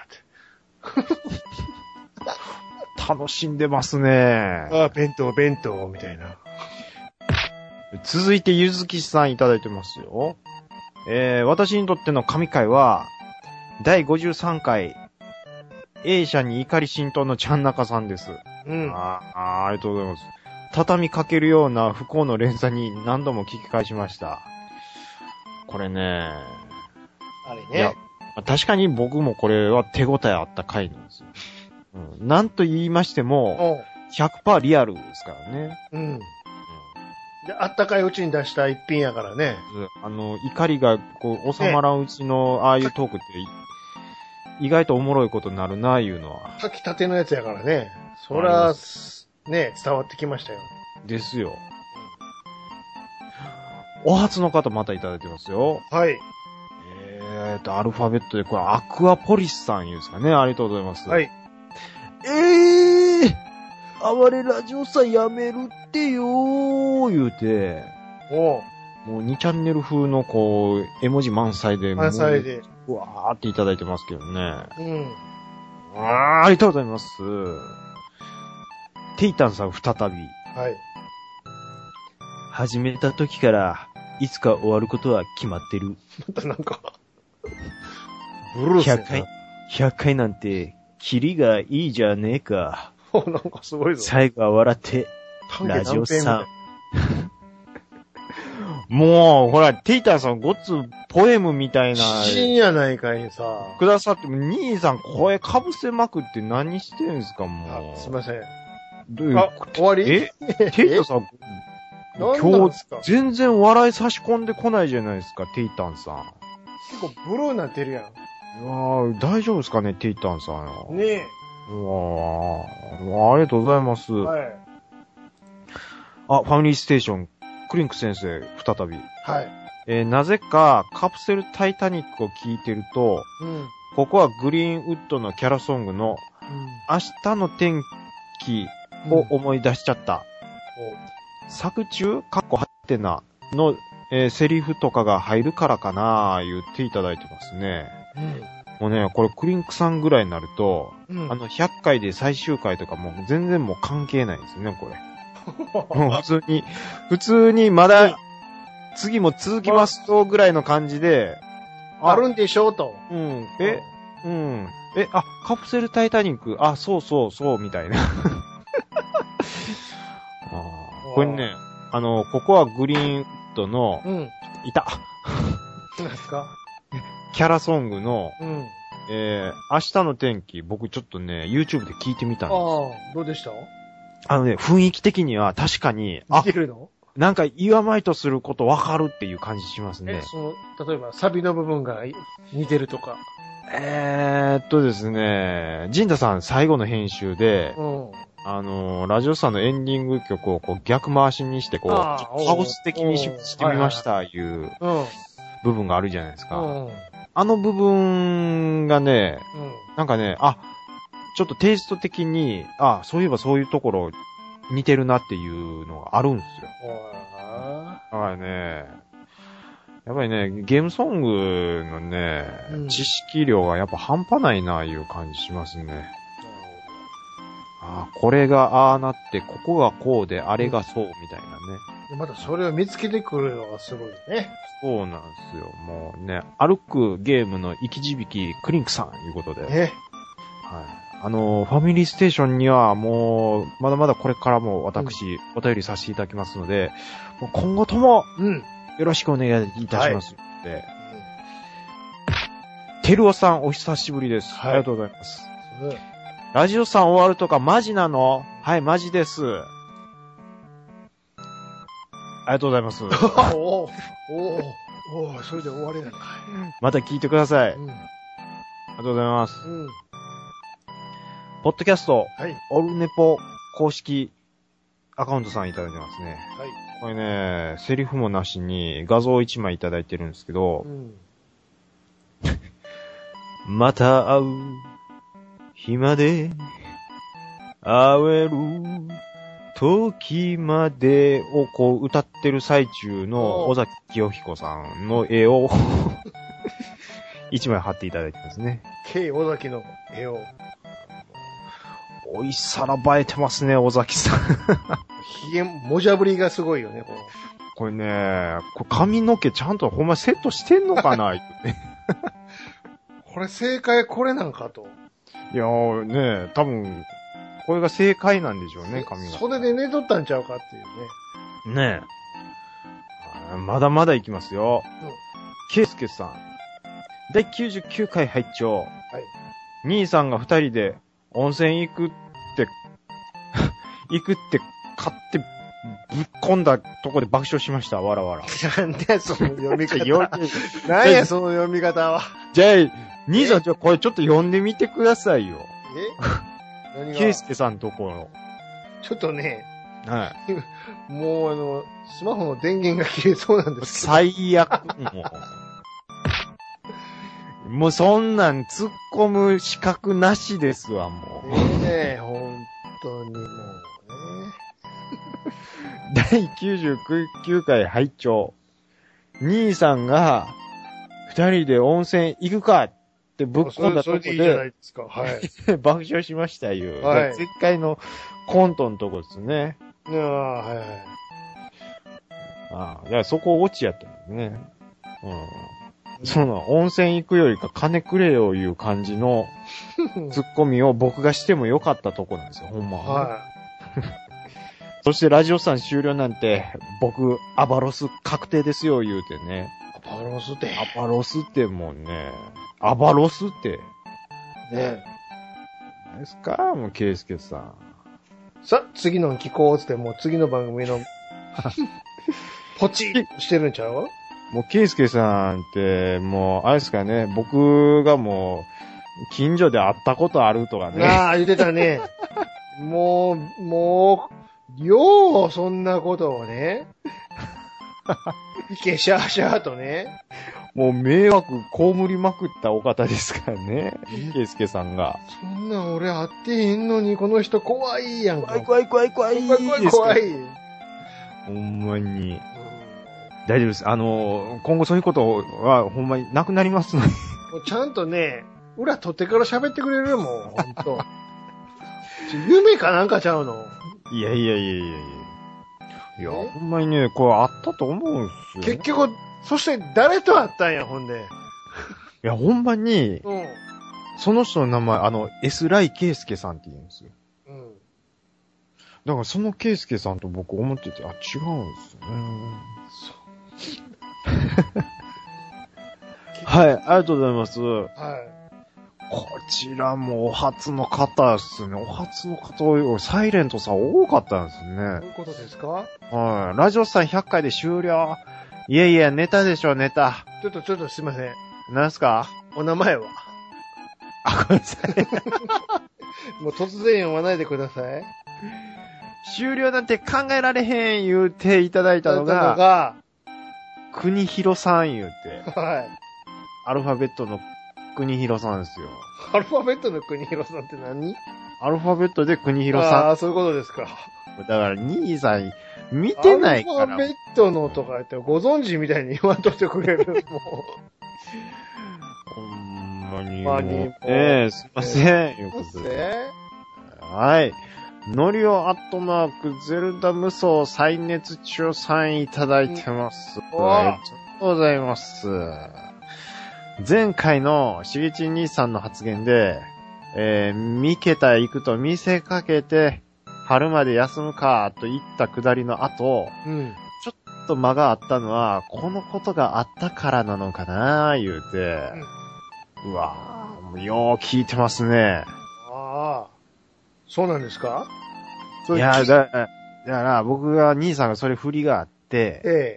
楽しんでますね。 ああ、弁当、みたいな。 続いて、ゆずきさんいただいてますよ。私にとっての神回は、第53回、A 社に怒り浸透のちゃんなかさんです。 うん。 ありがとうございます。畳みかけるような不幸の連鎖に何度も聞き返しました。これね。 あれね。いや、 確かに僕もこれは手応えあった回なんですよ。うん、なんと言いましても、100% リアルですからね。 うん。で、あったかいうちに出した一品やからね。 怒りがこう収まらんうちのああいうトークって、意外とおもろいことになるな、いうのは。 炊きたてのやつやからね。そら、ね、伝わってきましたよ。 ですよ。お初の方またいただいてますよ。 はい。 アルファベットでこれアクアポリスさん言うんですかね。ありがとうございます。 はい。 暴れラジオさんやめるってよー、言うて。もう2チャンネル風のこう、絵文字満載で。うわーっていただいてますけどね。 うん。 ありがとうございます。テイタンさん再び。はい。始めた時から、いつか終わることは決まってる。 またなんか、ブルース 100回なんて、キリがいいじゃねえか。 なんかすごいぞ。 最後は笑って、ラジオさん。もう、ほら、テイタンさんごっつポエムみたいな。 深夜ないかいさ。 くださっても、兄さん声かぶせまくって何してんすか、もう。 すいません。 終わりテイタンさん、今日、全然笑い差し込んでこないじゃないですか、テイタンさん。 結構ブルーになってるやん。 大丈夫ですかね、テイタンさん。 ねえ。 ありがとうございます。はい。ファミリーステーション、クリンク先生、再び。 はい。 なぜか、カプセルタイタニックを聞いてると、ここはグリーンウッドのキャラソングの、明日の天気を思い出しちゃった。作中かっこはってなの、セリフとかが入るからかな言っていただいてますね。もうね、これクリンクさんぐらいになると、100回で最終回とかも全然もう関係ないんですよね、これ。もう普通にまだ、次も続きますとぐらいの感じで、 あるんでしょうと。 カプセルタイタニック、そう、みたいな。これね、ここはグリーンウッドの、いた。 何ですか？ キャラソングの、明日の天気、僕ちょっとね、YouTube で聞いてみたんです。 どうでした？ 雰囲気的には確かに、 似てるの？ なんか言わないとすることわかるっていう感じしますね。 例えばサビの部分が似てるとか。 ですね、ジンダさん最後の編集で、ラジオさんのエンディング曲をこう逆回しにして、こう、ハウス的にしてみました、いう部分があるじゃないですか。あの部分がね、なんかね、ちょっとテイスト的に、そういえばそういうところ似てるなっていうのがあるんですよ。だからね、やっぱりね、ゲームソングのね、知識量がやっぱ半端ないな、いう感じしますね。これがなって、ここがこうで、あれがそう、みたいなね。 またそれを見つけてくるのがすごいね。 そうなんですよ。もうね、歩くゲームの生き字引クリンクさん、いうことで。はい。ファミリーステーションにはもう、まだまだこれからも私、お便りさせていただきますので、もう今後とも、よろしくお願いいたしますので。てるおさん、お久しぶりです。ありがとうございます。ラジオさん終わるとかマジなの？はい、マジです。ありがとうございます。 それで終わりなのかい。 また聞いてください。ありがとうございます。ポッドキャスト、オルネポ公式アカウントさんいただいてますね。これね、セリフもなしに画像1枚いただいてるんですけど、また会う日まで会える時までをこう歌ってる最中の尾崎清彦さんの絵を一枚貼っていただいてますね。 K 尾崎の絵を。 おいさら映えてますね、尾崎さん。 ひげ、もじゃぶりがすごいよね、 これね、髪の毛ちゃんとほんまセットしてんのかなこれ正解これなんかと。 いやーね、多分、これが正解なんでしょうね、髪が。 それで寝とったんちゃうかっていうね。 ねえ。まだまだいきますよ。ケイスケさん。第99回拝聴。はい。兄さんが二人で温泉行くって、買ってぶっ込んだとこで爆笑しました。わらわら。 なんでその読み方。なんやその読み方は。 じゃあ、兄さんこれちょっと読んでみてくださいよ。ケイスケさんとこの。 ちょっとね。 はい。 もうスマホの電源が切れそうなんですけど。 最悪。もうそんなん突っ込む資格なしですわ、もう。 本当にもうね。 第99回拝聴。兄さんが二人で温泉行くかってぶっ込んだとこで、 それでいいじゃないですか。はい。 爆笑しましたよ。 はい。 前回のコントのとこですね。 はいはい。 だからそこ落ちやったんですね。温泉行くよりか金くれよいう感じのツッコミを僕がしてもよかったとこなんですよ、ほんまは。はい。そしてラジオさん終了なんて、僕、アバロス確定ですよ、言うてね。 アバロスってもうね、アバロスって。 ね何ですかもう、ケイスケさん。 さ、次の聞こうってもう次の番組の、ポチッしてるんちゃう？ もう、ケイスケさんって、もう、あれですかね、僕がもう、近所で会ったことあるとかね。 言ってたね。もう、よう、そんなことをね。いけしゃーしゃーとね。 もう迷惑被りまくったお方ですからね。ケイスケさんが。 そんな俺会ってへんのに、この人怖いやんか。 怖い。 怖い。 ほんまに。大丈夫です。今後そういうことはほんまになくなりますので。 もうちゃんとね、裏取ってから喋ってくれるもん、ほんと。夢かなんかちゃうの？ いや、ほんまにね、これあったと思うんすよ、ね。 結局、そして誰と会ったんや、ほんで。 いや、ほんまに、その人の名前、S ライケイスケさんって言うんですよ。だからそのケイスケさんと僕思ってて、違うんですよね。はい、ありがとうございます。はい。こちらもお初の方ですね。お初の方、サイレントさん多かったんですね。 どういうことですか？ はい。ラジオさん100回で終了。いや、ネタでしょ、ネタ。 ちょっとすいません。 何すか？ お名前は？ ごめんなさい。 もう突然読まないでください。 終了なんて考えられへん言うていただいたのが、国広さん言うて。はい。アルファベットの国広さんですよ。 アルファベットの国広さんって何？ アルファベットで国広さん。 ああ、そういうことですか。 だから、兄さん、見てないから。 アルファベットのとか言ってご存知みたいに言わんとってくれる。もう。 ほんまに。すいません。いうことで。はい。ノリオアットマークゼルダ無双再熱中さんいただいてます。ありがとうございます。前回のしげち兄さんの発言で、三桁行くと見せかけて、春まで休むかと言ったくだりの後、ちょっと間があったのは、このことがあったからなのかな言うて、うわぁ、よう聞いてますね。 ああ。そうなんですか？ いや、だから僕が兄さんがそれ振りがあって、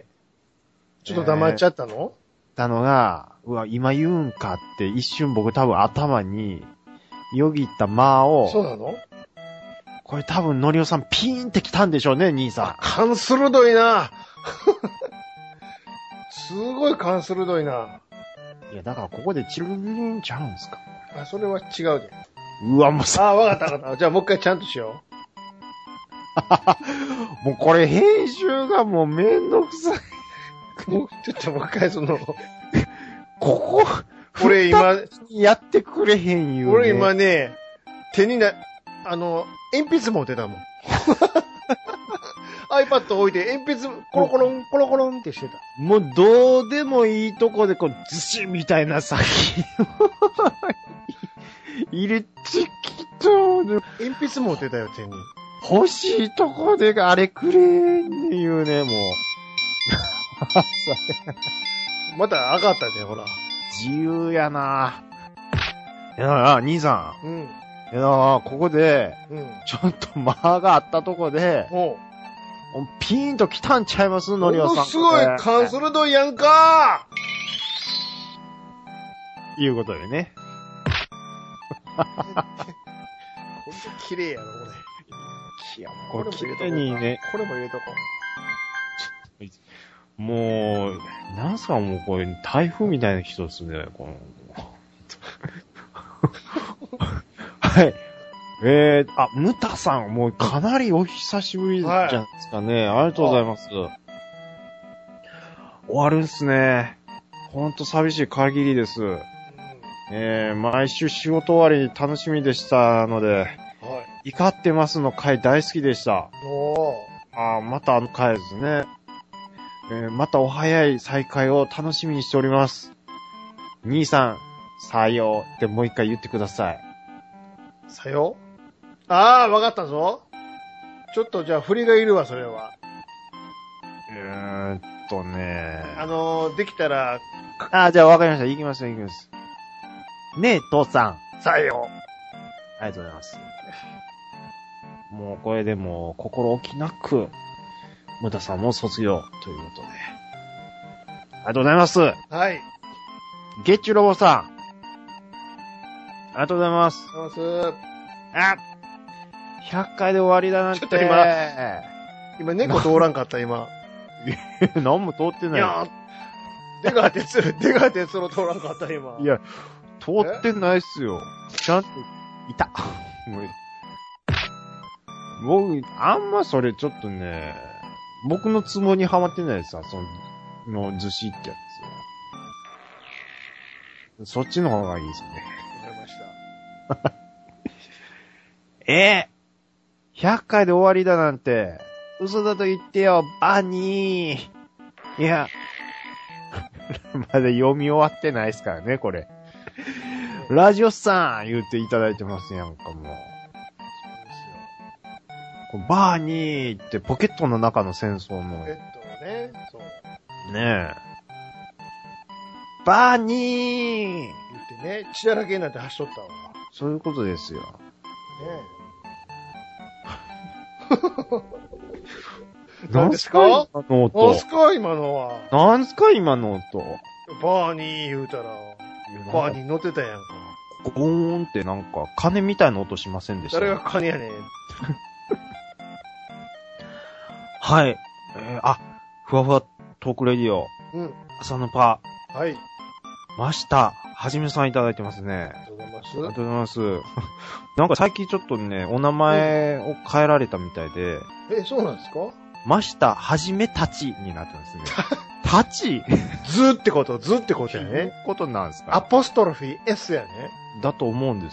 ちょっと黙っちゃったの？ うわ、今言うんかって一瞬僕多分頭によぎった間を、 そうなの？ これ多分のりおさんピーンって来たんでしょうね、兄さん。 勘鋭いなすごい勘鋭いな。 いや、だからここでチルンちゃうんすか？ それは違うで。 うわ、もうさ。 わかった。じゃあもう一回ちゃんとしよう。 もうこれ編集がもうめんどくさい。 ちょっともう一回ここ、 俺今、 やってくれへんよ、ね。 俺今ね、手に鉛筆持ってたもん。iPad 置いて鉛筆コロコロン、コロコロンってしてた。 もうどうでもいいとこでこう、ずしみたいな先を入れてきた。 鉛筆持ってたよ、手に。 欲しいとこであれくれーっていうね、もう。 また上がったで、ほら。 自由やな。いや、兄さん。うん。いや、ここで、うん。ちょっと間があったとこで、ピーンと来たんちゃいますのりおさん。 ものすごい勘鋭いやんかいうことでね。 これ綺麗やろ、これ。 いや、これ綺麗にね。 これも入れとこう。もう、なんすかもうこれ、台風みたいな人ですね、この。はい。ムタさん、もうかなりお久しぶりじゃないですかね。はい、ありがとうございます。終わるんすね。ほんと寂しい限りです。毎週仕事終わりに楽しみでしたので、怒ってますの回大好きでした。またあの回ですね。またお早い再会を楽しみにしております。兄さん、さようってもう一回言ってください。 さよう？ああ、わかったぞ。ちょっとじゃあ振りがいるわ、それは。できたら。 じゃあわかりました。行きます。ねえ、父さん。さよう。 ありがとうございます。もうこれでも心置きなく、ムタさんも卒業ということで。ありがとうございます。 はい。 ゲッチュロボさん。ありがとうございます。100回で終わりだなんて。ちょっと今猫通らんかった、今。 何も通ってない。いや、 出川哲郎通らんかった、今。 いや、通ってないっすよ。ちゃんと、いた。僕、あんまそれちょっとね、僕のツボにはまってないさ、ずしってやつ。そっちの方がいいですね。 わかりました。100回で終わりだなんて、嘘だと言ってよ、バニー。いや、まだ読み終わってないですからね、これ。ラジオさん言っていただいてますやんか、もう。そうですよ。バーニーってポケットの中の戦争の。 ポケットね、そう。 ねえ。バーニー言ってね、血だらけになって走っとったわ。 そういうことですよ。ねえ。何ですか今の音。何すか今のは。 何すか今の音。 バーニー言うたら、バーニー乗ってたやんか。 ゴーンってなんか、鐘みたいな音しませんでした？ 誰が鐘やねん。 はい。ふわふわトークレディオ。 うん。 朝のパ。 はい。 ました。はじめさんいただいてますね。 ありがとうございます。 ありがとうございます。なんか最近ちょっとね、お名前を変えられたみたいで。 そうなんですか？ ましたはじめたちになってますね。たちずってことやね。 そういうことなんですか？ アポストロフィー S やね。 だと思うんです。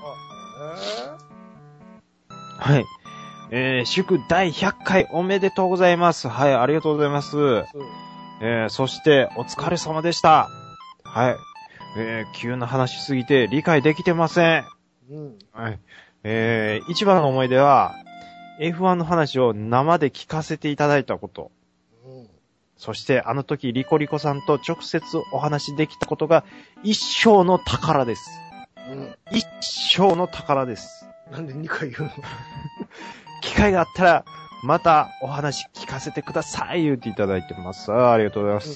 はい。祝第100回おめでとうございます。はい、ありがとうございます。そしてお疲れ様でした。はい。急な話しすぎて理解できてません。 うん。 はい。一番の思い出は、F1 の話を生で聞かせていただいたこと。 うん。 そしてあの時リコリコさんと直接お話できたことが一生の宝です。 うん。 一生の宝です。 なんで2回言うの？ 機会があったら、またお話聞かせてください言っていただいてます。ありがとうございます。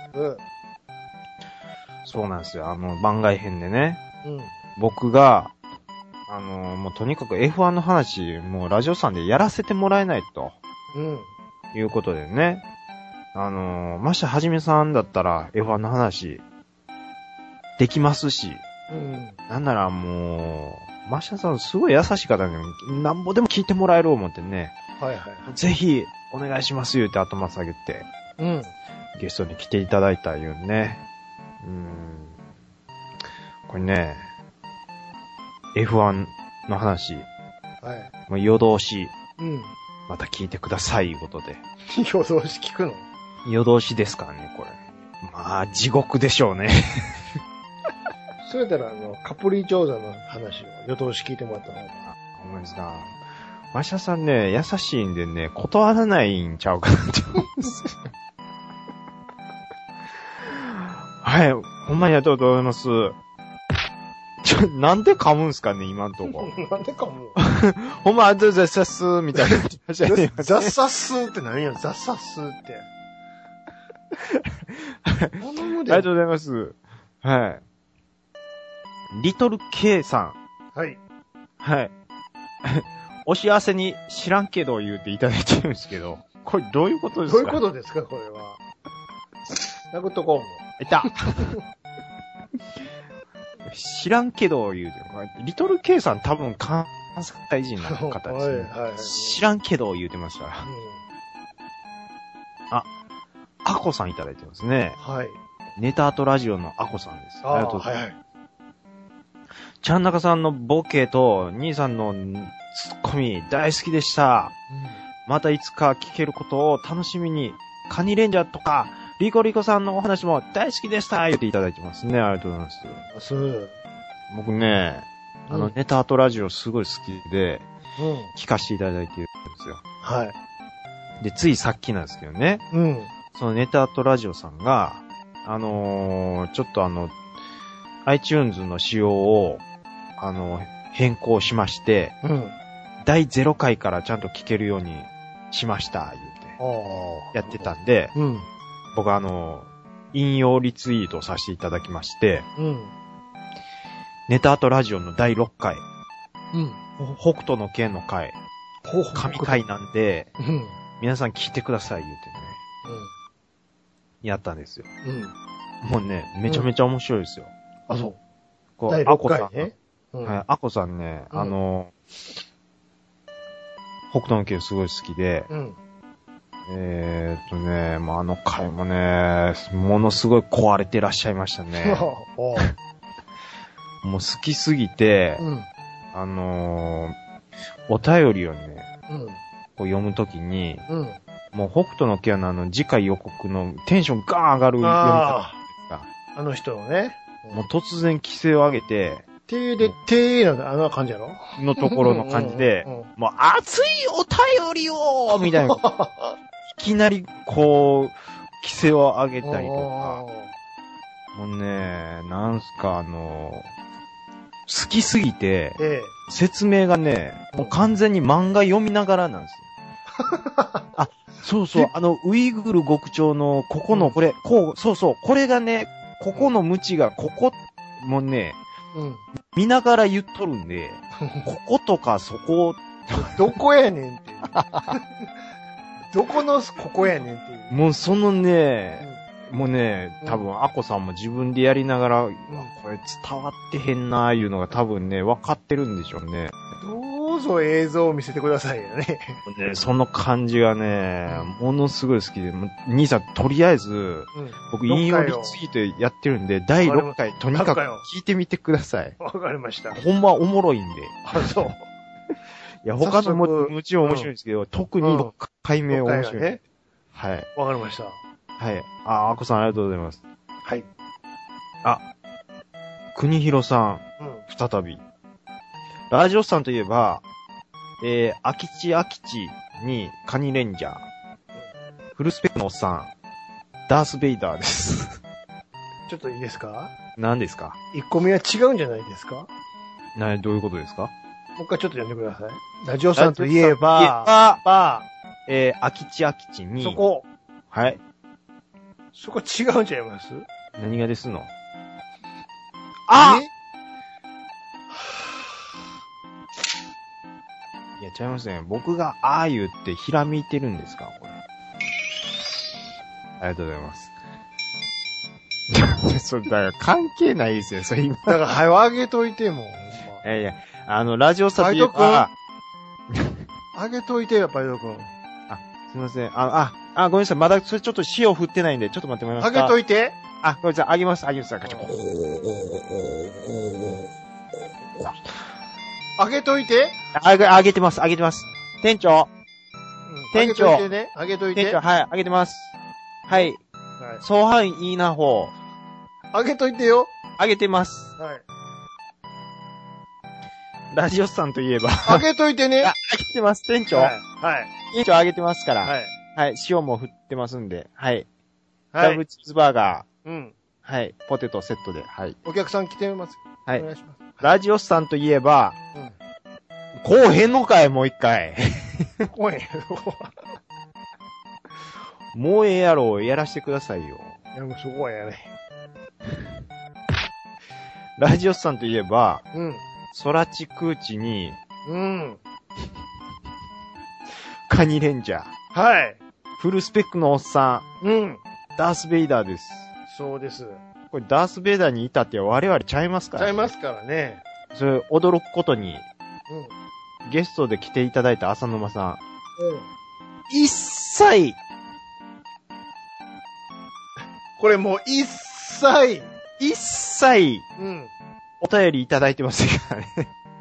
そうなんですよ。番外編でね。僕が、もうとにかく F1 の話、もうラジオさんでやらせてもらえないと。いうことでね。ましてはじめさんだったら F1 の話、できますし。なんならもう、マシャさんすごい優しい方になんぼでも聞いてもらえる思ってね。ぜひお願いします言うて頭下げて、ゲストに来ていただいたいうね。 これね、F1 の話。 はい。 もう夜通し。 うん。 また聞いてください、いうことで。 夜通し聞くの？ 夜通しですからね、これ。まあ、地獄でしょうね。 それたら、カプリチョーザの話を夜通し聞いてもらった方が。 ほんまですな。マシャさんね、優しいんでね、断らないんちゃうかなって思うんですよ。はい、ほんまにありがとうございます。なんで噛むんすかね、今んとこ。 なんで噛むの？ ほんま、ありがとうございます、みたいな。 ザッサスって何よ、ザッサスって。 ありがとうございます。はい。リトル K さん。 はい。 はい。お幸せに知らんけど言うていただいてるんですけど、これどういうことですか？ どういうことですか、これは。殴っとこうも。 いた。知らんけど言うて、リトル K さん多分関西人の方ですね。はい、知らんけど言うてましたから。あ、アコさんいただいてますね。 はい。 ネタアートラジオのアコさんです。 ありがとうございます。はいはい。 ちゃんなかさんのボケと兄さんのツッコミ大好きでした。またいつか聞けることを楽しみに、カニレンジャーとか、リコリコさんのお話も大好きでした言っていただいてますね。ありがとうございます。僕ね、ネタアートラジオすごい好きで、聞かせていただいてるんですよ。 はい。 で、ついさっきなんですけどね。そのネタアートラジオさんが、ちょっとiTunes の仕様を、変更しまして、第0回からちゃんと聞けるようにしました、言うて、やってたんで、僕引用リツイートをさせていただきまして、ネタアートラジオの第6回、北斗の拳の回、神回なんで、皆さん聞いてください、言うてね、やったんですよ。もうね、めちゃめちゃ面白いですよ。 あ、そう。 第6回ね。はい、アコさんね、北斗の拳すごい好きで、まあ、回もね、ものすごい壊れてらっしゃいましたね。もう好きすぎて、お便りをね、こう読むときに、もう北斗の拳の次回予告のテンションガーン上がる読み方あの人のね。 もう突然規制を上げて、 てーの感じやろのところの感じで、もう熱いお便りをみたいな。いきなりこう、規制を上げたりとか。もうね、なんすか好きすぎて、説明がね、もう完全に漫画読みながらなんですよ。あ、そうそう、ウイグル極長のここのこれ、そうそう、これがね、ここのムチがここ、もうね、見ながら言っとるんで、こことかそこ、 どこやねんって。どこのここやねんっていう。 もうそのね、もうね、多分、アコさんも自分でやりながら、これ伝わってへんなーいうのが多分ね、分かってるんでしょうね。 どうぞ映像を見せてくださいよね。 その感じがね、ものすごい好きで、兄さん、とりあえず、僕、引用リツイートやってるんで、第6回、とにかく聞いてみてください。 わかりました。 ほんまおもろいんで。 あ、そう。 いや、他のもちろん面白いんですけど、特に解明面白い。ね。はい。 わかりました。 はい。アコさんありがとうございます。 はい。 国広さん、再び。ラジオさんといえば、空き地にカニレンジャー、フルスペックのおっさん、ダース・ベイダーです。 ちょっといいですか？ 何ですか ？1個目は違うんじゃないですか？ どういうことですか？ もう一回ちょっと読んでください。ラジオさんといえば、 空き地に、 そこ。 はい。 そこ違うんちゃいます？ 何がですの？いや、ちゃいますね。僕が言ってひらめいてるんですかこれ。ありがとうございます。それ、だから関係ないですよ、それ今。 だから、早上げといても。 いや、ラジオさんといえば、 上げといてよ、パイド君。 すいません。ごめんなさい。まだそれちょっと塩振ってないんで、ちょっと待ってもらいますか。 上げといて。 あ、これじゃあげます。 あげといて。 あげてます。店長。店長。 あげといて。 店長、はい、あげてます。はい。相反いいな方。 あげといてよ。 あげてます。 はい。 ラジオさんといえば。 あげといてね。 あげてます、店長。はい。店長あげてますから。はい。はい、塩も振ってますんで。はい。ダブルチーズバーガー。うん。はい。ポテトセットで。はい。 お客さん来てます。 はい。お願いします。ラジオさんといえば、うん。こうへんのかい、もう一回。 こうへん。 もうええやろ、やらしてくださいよ。 いや、もうそこはやれ。 ラジオさんといえば、うん。空地空地に、うん。カニレンジャー。 はい。 フルスペックのおっさん。うん。ダース・ベイダーです。 そうです。 これダース・ベイダーにいたって我々ちゃいますからね。ちゃいますからね。 それ、驚くことに、うん。ゲストで来ていただいた浅沼さん。うん。一切、 これもう一切、 うん。お便りいただいてますからね。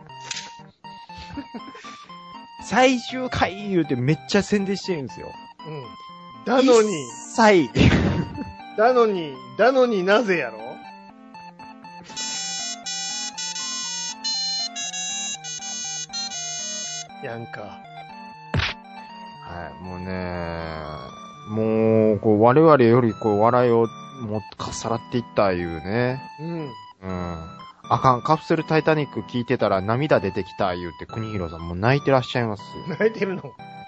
最終回言うてめっちゃ宣伝してるんですよ。 うん。だのに。だのになぜやろ？やんか。 はい、もうね、もう、こう我々よりこう笑いをもっとさらっていったいうね。うん。うん。あかん、カプセルタイタニック聞いてたら涙出てきた言うて、国広さんもう泣いてらっしゃいます。 泣いてるの？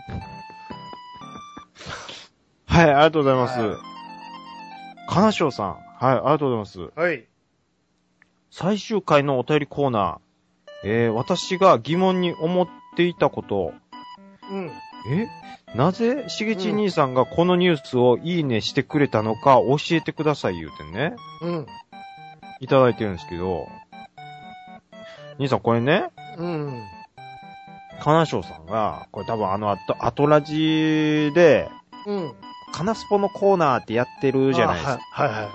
はい、ありがとうございます。金賞さん。はい、ありがとうございます。はい。最終回のお便りコーナー。私が疑問に思っていたこと。うん。なぜ、しげち兄さんがこのニュースをいいねしてくれたのか教えてください言うてね。うん。いただいてるんですけど。兄さんこれね。うん。金賞さんが、これ多分後ラジで、うん。カナスポのコーナーってやってるじゃないですか。はいはい。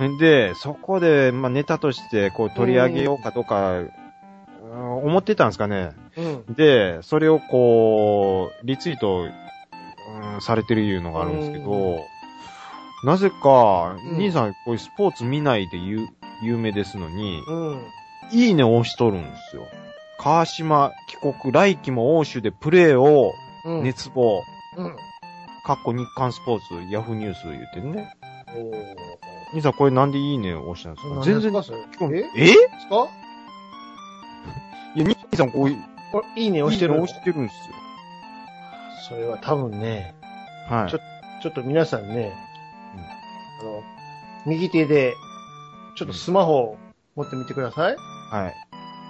うん。で、そこで、まあ、ネタとしてこう取り上げようかとか、思ってたんですかね。うん。で、それをこう、リツイート、されてるいうのがあるんですけど、なぜか、兄さんこういうスポーツ見ないで有名ですのに、いいねを押しとるんですよ。川島帰国来季も欧州でプレーを熱望。かっこ日刊スポーツ、ヤフーニュース言ってね。兄さんこれなんでいいねを押したんですか？全然。ですか？いや、兄さんこういう。 いいね押してる。 押してるんですよ。 それは多分ね。はい。ちょっと皆さんね、右手で、ちょっとスマホを持ってみてください。はい。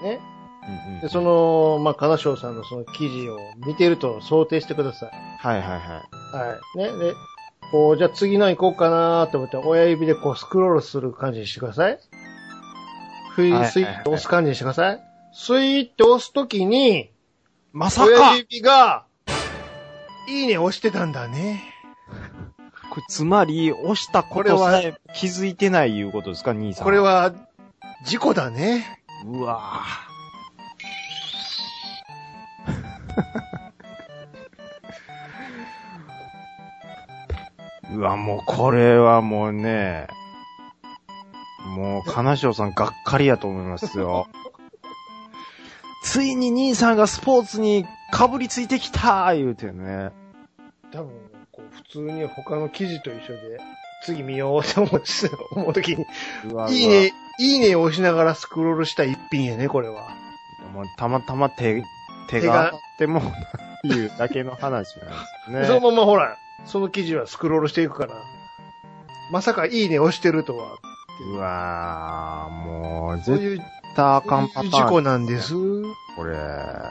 ね。で、まあ、金賞さんのその記事を見てると想定してください。はいはいはい。はい。ね。で、こう、じゃあ次の行こうかなと思って、親指でこうスクロールする感じにしてください。スイッと押す感じにしてください。スイッと押すときに、まさか親指が、いいね押してたんだね。 これつまり、押したことさえ気づいてないいうことですか、兄さん。 これは、事故だね。 うわぁ。うわ、もうこれはもうね、もう、金賞さんがっかりやと思いますよ。ついに兄さんがスポーツにかぶりついてきた言うてね。 多分、こう、普通に他の記事と一緒で、次見ようって思うときに、いいねを押しながらスクロールした一品やね、これは。 もうたまたま手があってもいうだけの話なんですね。 そのままほら、その記事はスクロールしていくから、まさかいいね押してるとは。 うわー、もう、 絶対あかんパターン。事故なんです。 これ。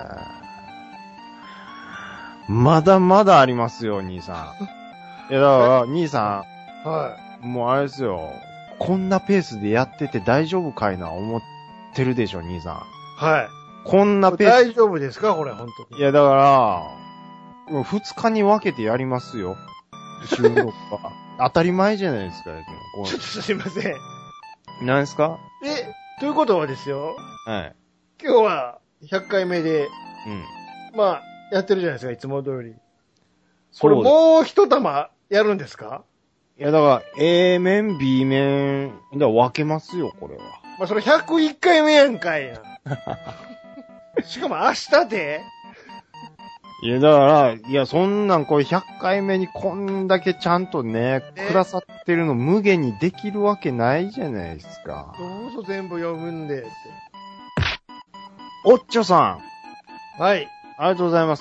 まだまだありますよ、兄さん。いや、だから、兄さん。はい。もうあれですよ。こんなペースでやってて大丈夫かいな思ってるでしょ、兄さん。はい。こんなペース。 大丈夫ですかこれ、本当に。 いや、だから、もう2日に分けてやりますよ。収録は。 当たり前じゃないですか。 ちょっとすいません。 何ですか？ ということはですよ。 はい。 今日は100回目で、まあ、やってるじゃないですか、いつも通り。これもう一玉やるんですか？ いや、だから、A 面、B 面、で分けますよ、これは。 まあ、それ101回目やんかいな。しかも明日で？ いや、だから、いや、そんなんこれ100回目にこんだけちゃんとね、くださってるの無限にできるわけないじゃないですか。 どうぞ全部読むんでって。 おっちょさん。はい。 ありがとうございます。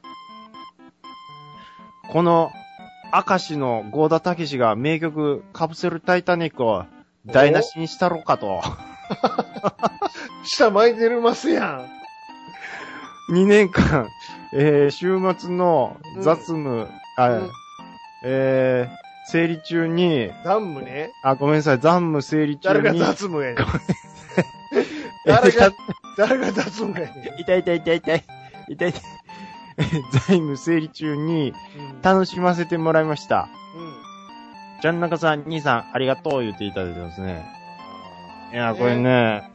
この、明石の郷田武史が名曲カプセルタイタニックを台無しにしたろかと。 下巻いてるますやん。2年間、週末の雑務、整理中に、 残務ね。 ごめんなさい、残務整理中に。 誰が雑務やねん。誰が雑務やねん。 痛い。財務整理中に楽しませてもらいました。ちゃんなかさん、兄さん、ありがとう言っていただいてますね。いや、これね、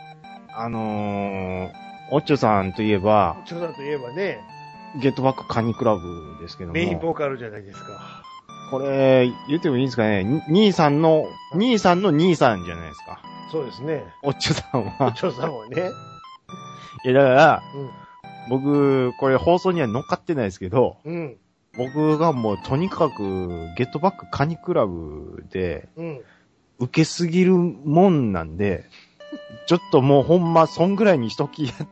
おっちょさんといえば、 おっちょさんといえばね、 ゲットバックカニクラブですけども。 メインボーカルじゃないですか。 これ、言ってもいいんですかね、兄さんの兄さんじゃないですか。 そうですね。 おっちょさんは。 おっちょさんはね。 いや、だから、僕、これ放送には乗っかってないですけど、僕がもうとにかくゲットバックカニクラブで、受けすぎるもんなんで、ちょっともうほんまそんぐらいにしときやって、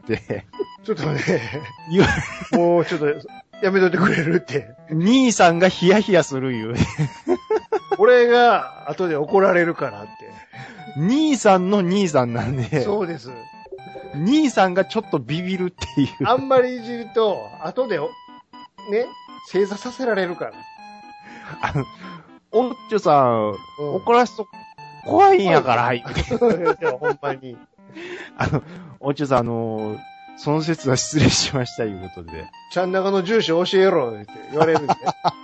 ちょっとね、もうちょっとやめといてくれるって。 兄さんがヒヤヒヤする言う。 俺が後で怒られるからって。 兄さんの兄さんなんで。 そうです。 兄さんがちょっとビビるっていう。 あんまりいじると、後でね、正座させられるから。 おっちょさん、怒らすと怖いんやから。 ほんまに。 おっちょさん、その説は失礼しました、いうことで。 ちゃん中の住所教えろ、って言われるんで。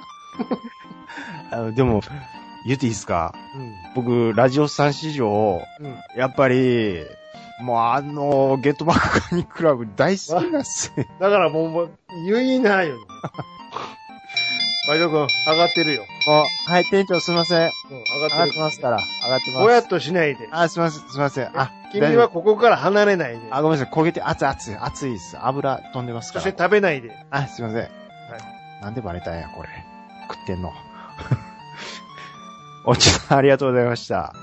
でも、言っていいですか？僕、ラジオさん史上、やっぱり、もうゲットバックカニクラブ大好きなんですよ。 だからもう、言いなよ。バイト君、上がってるよ。 はい、店長すいません。 上がってますから。上がってます。 ぼやっとしないで。 すいません。 君はここから離れないで。 ごめんなさい、焦げて、熱いです。油飛んでますから。 そして食べないで。 すいません。はい。なんでバレたんや、これ。食ってんの。おちさん、ありがとうございました。 はい。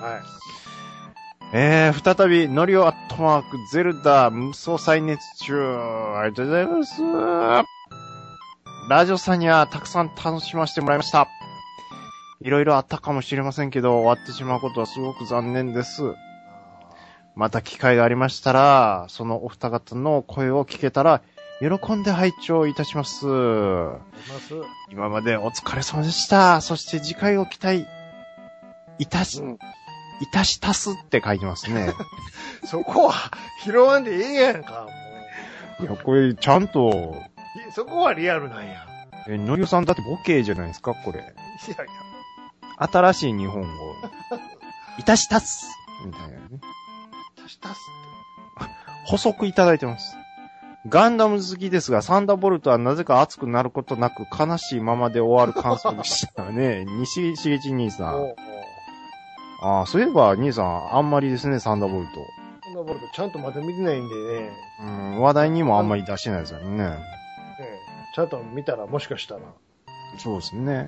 再び、ノリオアットマーク、ゼルダ、無双再熱中。ありがとうございます。ラジオさんにはたくさん楽しませてもらいました。いろいろあったかもしれませんけど、終わってしまうことはすごく残念です。また機会がありましたら、そのお二方の声を聞けたら、喜んで拝聴いたします。今までお疲れ様でした。そして次回を期待いたしたすって書いてますね。 そこは拾わんでええやんか、もう。いや、これちゃんと。 そこはリアルなんや。 のりおさんだってボケじゃないですか、これ。いや。新しい日本語。いたしたすみたいなね。 いたしたすって。 補足いただいてます。ガンダム好きですが、サンダーボルトはなぜか熱くなることなく悲しいままで終わる感想でしたね。西しげち兄さん。そういえば兄さん、あんまりですね、サンダーボルト。 サンダーボルトちゃんとまだ見てないんでね。 話題にもあんまり出してないですよね。 ちゃんと見たらもしかしたら。 そうですね。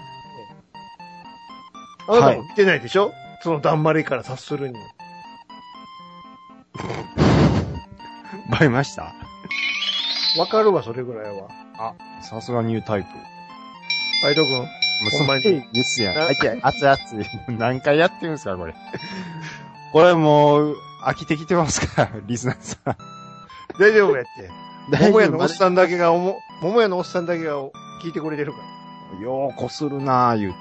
あなたも見てないでしょ？そのだんまりから察するに。 バレました？ わかるわ、それぐらいは。 さすがニュータイプ。 バイト君。 ほんまに。ですやん。熱い。何回やってるんですか、これ。これもう、飽きてきてますから、リスナーさん。 大丈夫やって。桃屋のおっさんだけが聞いてくれてるから。 ようこするなぁ、言って。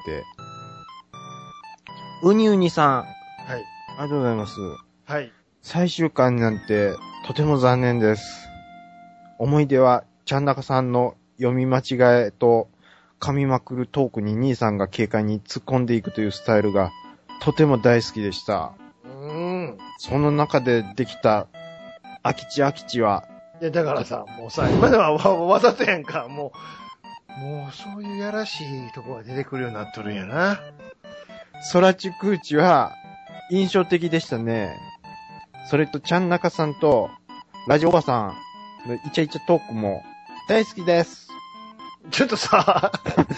うにうにさん。 はい。 ありがとうございます。 はい。 最終回なんて、とても残念です。思い出は、ちゃんなかさんの読み間違えと、 噛みまくるトークに兄さんが軽快に突っ込んでいくというスタイルがとても大好きでした。その中でできた、アキチは。 いや、だからさ、もうさ、今ではわざとやんか。もうそういうやらしいとこが出てくるようになっとるんやな。 ソラチクーチは、印象的でしたね。それと、ちゃんなかさんと、ラジオおばさんのイチャイチャトークも、大好きです。 ちょっとさ、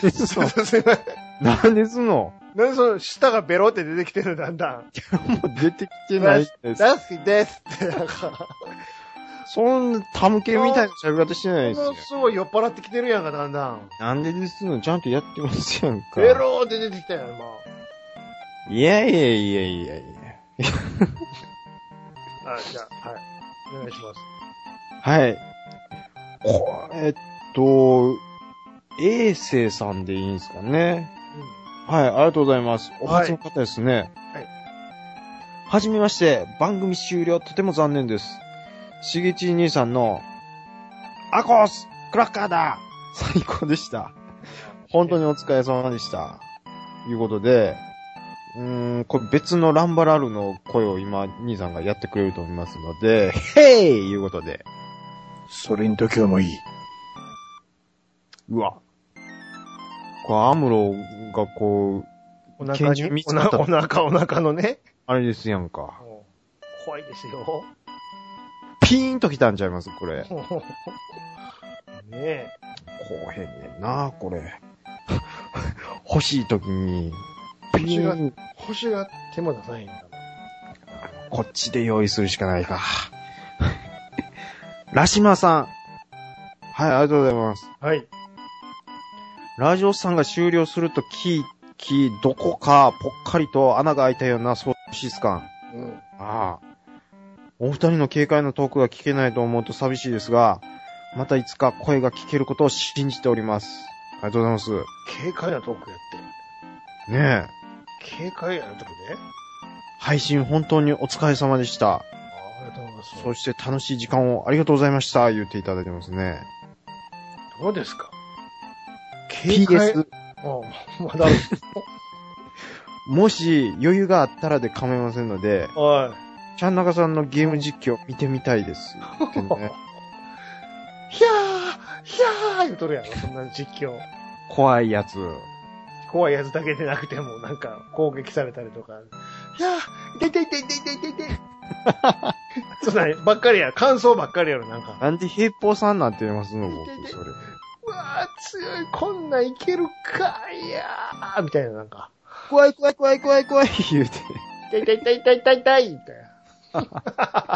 なんですのなんでその、舌がベロって出てきてるだんだん。 もう出てきてないです。 大好きですって、なんか。 そんな、タムケみたいな喋り方してないですよ。 すごい酔っ払ってきてるやんか、だんだん。 なんでですのちゃんとやってますやんか。 ベローって出てきたやん、今。 いや。 あ、じゃあ、はい。お願いします。 はい。衛生さんでいいんですかね。はい、ありがとうございます。お初の方ですね。はい。はじめまして、番組終了とても残念です。しげち兄さんの、アコースクラッカーだ最高でした。本当にお疲れ様でした。ということで、これ別のランバラルの声を今、兄さんがやってくれると思いますので、ヘイいうことで。 それにと今日もいい。 うわ。これアムロがこう、 お腹に、お腹のね。 あれですやんか。 怖いですよ。 ピーンと来たんちゃいますこれ。ねえ。 こうへんねんな、これ。欲しい時に、ピーン。 星が手も出さへんんだ。 こっちで用意するしかないか。ラシマさん。はい、ありがとうございます。 はい。 ラジオさんが終了するとどこかぽっかりと穴が開いたような喪失感。ああ。お二人の軽快なトークが聞けないと思うと寂しいですが、またいつか声が聞けることを信じております。ありがとうございます。 軽快なトークやって。 ねえ。軽快なトークで配信本当にお疲れ様でした。 ありがとうございます。 そして楽しい時間をありがとうございました。言っていただいてますね。 どうですか PS。 まだもし余裕があったらで構いませんので、ちゃんなかさんのゲーム実況見てみたいです。ね、 ひゃー言うとるやろ、そんな実況。 怖いやつだけでなくても、なんか、攻撃されたりとか。ひゃー痛い。そんなばっかりや、感想ばっかりやろ、なんか。 なんで平方さんなんて言いますの僕、それ。 うわー強い、こんなんいけるか、いやーみたいな、なんか。 怖い、言うて。 痛いみたいな。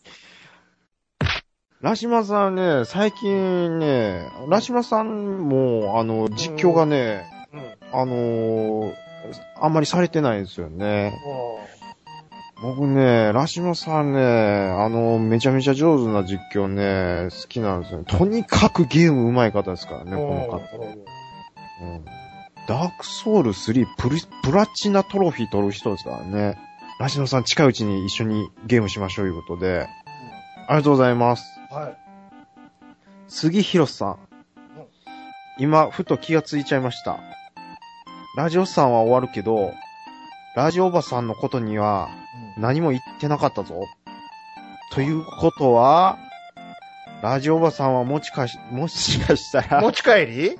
ラシマさんね、最近ね、ラシマさんも、実況がね、あんまりされてないんですよね。僕ね、ラシマさんね、めちゃめちゃ上手な実況ね、好きなんですよ。とにかくゲーム上手い方ですからね、この方。ダークソウル3プラチナトロフィー取る人ですからね。ラシマさん近いうちに一緒にゲームしましょういうことで。ありがとうございます。 はい。 杉弘さん。今、ふと気がついちゃいました。ラジオさんは終わるけど、ラジオおばさんのことには何も言ってなかったぞ。ということは、ラジオおばさんはもしかしたら。 持ち帰り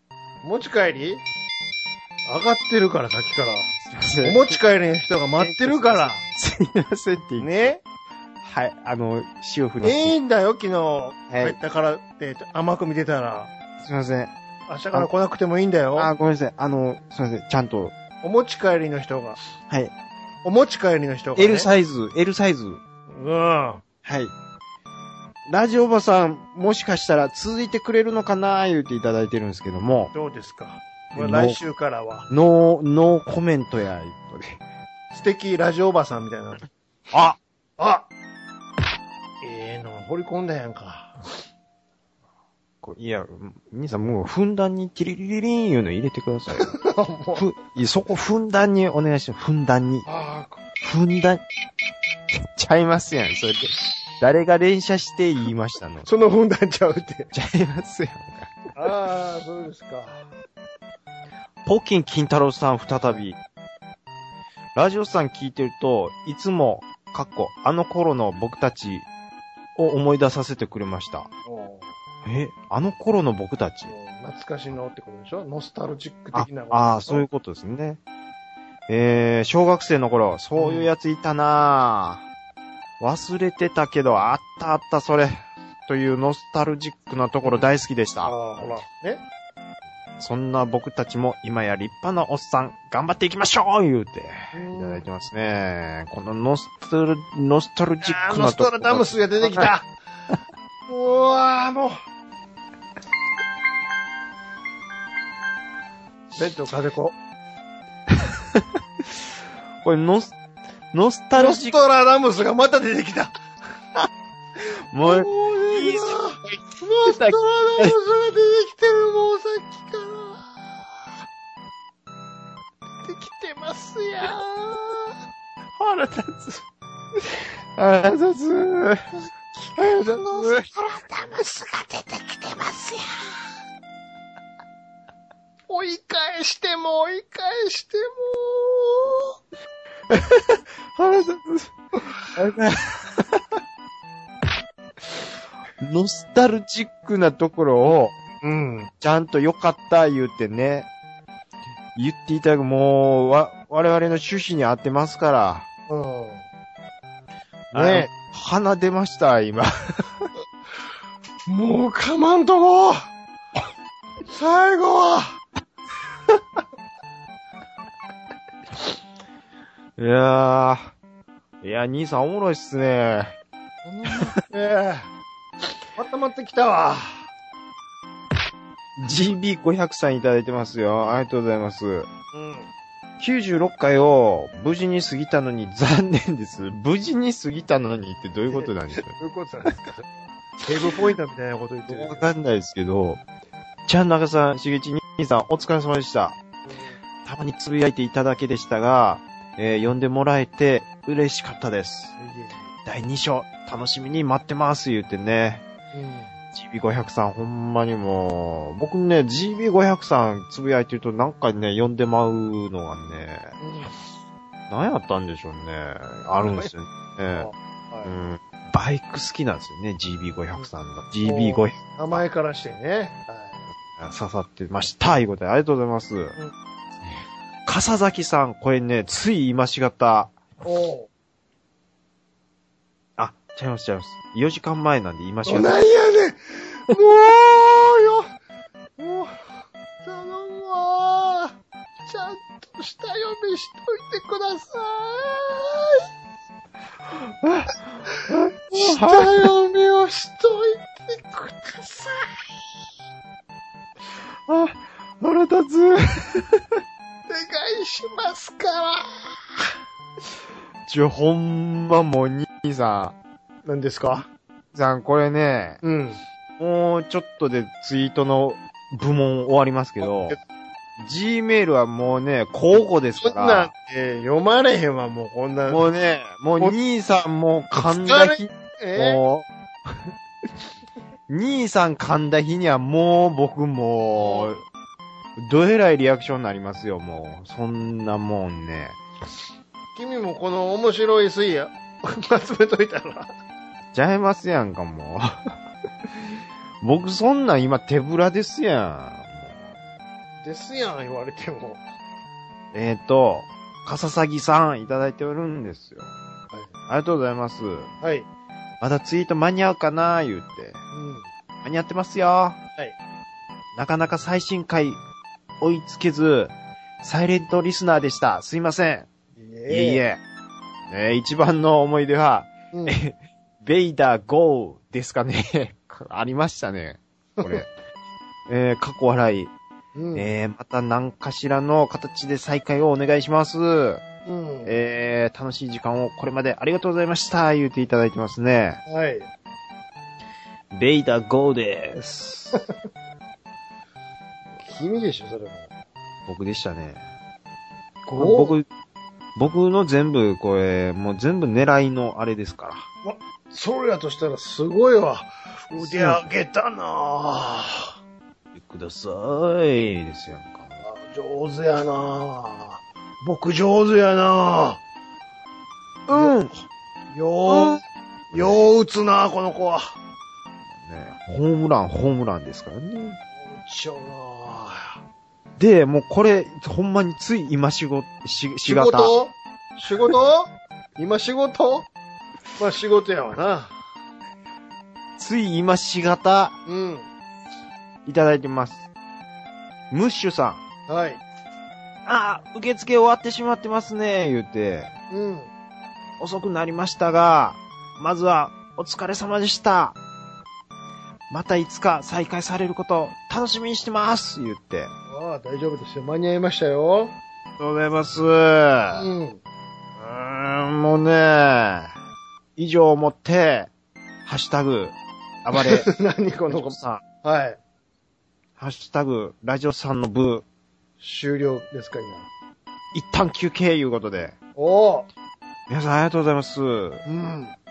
上がってるから、さっきから。お持ち帰りの人が待ってるから。 すいませんって言って。 ね。 はい、塩振り。 いいんだよ、昨日。帰ったからって甘く見てたら。 すいません。 明日から来なくてもいいんだよ。 ごめんなさい。すいません。ちゃんと。 お持ち帰りの人が。 はい。 お持ち帰りの人が、ね。 L サイズ。はい。ラジオおばさん、もしかしたら続いてくれるのかな言っていただいてるんですけども。 どうですか来週からは。 ノーコメントや、とで。 素敵ラジオおばさんみたいな。の掘り込んだやんか。 いや、兄さんもうふんだんにティリリリリーンいうの入れてください。そこふんだんにお願いします。ふんだんに。ちゃいますやん、それで。誰が連射して言いましたの？ そのふんだんちゃうって。 ちゃいますやんか。 そうですか。 ポキン金太郎さん再び。ラジオさん聞いてると、いつも、あの頃の僕たちを思い出させてくれました。あの頃の僕たち。 懐かしのってことでしょ？ノスタルジック的なこと。 ああ、そういうことですね。小学生の頃、そういうやついたなぁ。忘れてたけど、あった、それ。というノスタルジックなところ大好きでした。 ほら。ね。 そんな僕たちも今や立派なおっさん、頑張っていきましょう言うて、いただいてますね。このノスタルジックなところ。 ノストラダムスが出てきた。うわぁ、もう。ベッド風子。 これノスタルジック。 ノストラダムスがまた出てきた。 もう、 いいぞ。ノストラダムスが出てきてる、もうさっきから。出てきてますやー。 腹立つ。腹立つ。 ノストラダムスが出てきてますやー。追い返しても。 腹立つ。ノスタルジックなところを、ちゃんと良かった言ってね、言っていただく、もう、我々の趣旨に合ってますから。ね、鼻出ました、今。 もうかまんとこ最後は。 いや、兄さんおもろいっすね。 ままってきたわ。 GB500 さんいただいてますよ。ありがとうございます。96回を無事に過ぎたのに残念です。無事に過ぎたのにってどういうことなんですか？ どういうことなんですか？セーブポイントみたいなこと言ってる。 わかんないですけど、ちゃん中さん、しげち兄さん、お疲れ様でした。たまにつぶやいていただけでしたが、読んでもらえて嬉しかったです。第2章、楽しみに待ってます、言ってね。GB500 さん、ほんまにもう、僕ね、GB500 さんつぶやいてるとなんかね、読んでまうのがね、何やったんでしょうね。あるんですよね。バイク好きなんですよね、GB500 さんの。GB500。 名前からしてね。 刺さってました。いうことで、ありがとうございます。笠崎さん、これね、つい今しがった。ちゃいます。4時間前なんで今しがった。 なんやねんもう、頼むわちゃんと下読みしといてください。下読みをしといてください。 腹立つ。 お願いしますから。 ほんまもう兄さん。 何ですか？ これね、もうちょっとでツイートの部門終わりますけど、G メールはもうね、交互ですから。 そんなんて読まれへんわ、もうこんな。 もうね、もう兄さんもう噛んだ日、もう、兄さん噛んだ日にはもう僕もう、どえらいリアクションになりますよ、もう。そんなもんね。 君もこの面白い水や、集めといたら。 ちゃいますやんか、もう。僕そんなん今手ぶらですやん。ですやん、言われても。 笠崎さんいただいておるんですよ。はい。ありがとうございます。 はい。 まだツイート間に合うかな言うて。間に合ってますよ。はい。なかなか最新回追いつけず、サイレントリスナーでした。すいません。いえ。一番の思い出は、ベイダーゴーですかね。ありましたね。これ。過去笑い。また何かしらの形で再会をお願いします。楽しい時間をこれまでありがとうございました。言うていただいてますね。 はい。 ベイダーゴーです。 君でしょ、それも。 僕でしたね。僕の全部、これ、もう全部狙いのあれですから。 それやとしたらすごいわ。腕上げたなぁ。 ください。ですやんか。 上手やな僕上手やなよう打つなこの子は。 ね、ホームランですからね。 打ちよなで、もうこれ、ほんまについ今仕事今仕事まあ仕事やわな。 つい今しがた、いただいてます。ムッシュさん。はい。 受付終わってしまってますね、言うて。遅くなりましたが、まずはお疲れ様でした。またいつか再開されること楽しみにしてます、言って。 大丈夫ですよ。間に合いましたよ。 ありがとうございます。もうね、以上をもって、ハッシュタグ、暴れ。 何この子さん。はい。 ハッシュタグ、ラジオさんの部。 終了ですか、今。 一旦休憩いうことで。 皆さんありがとうございます。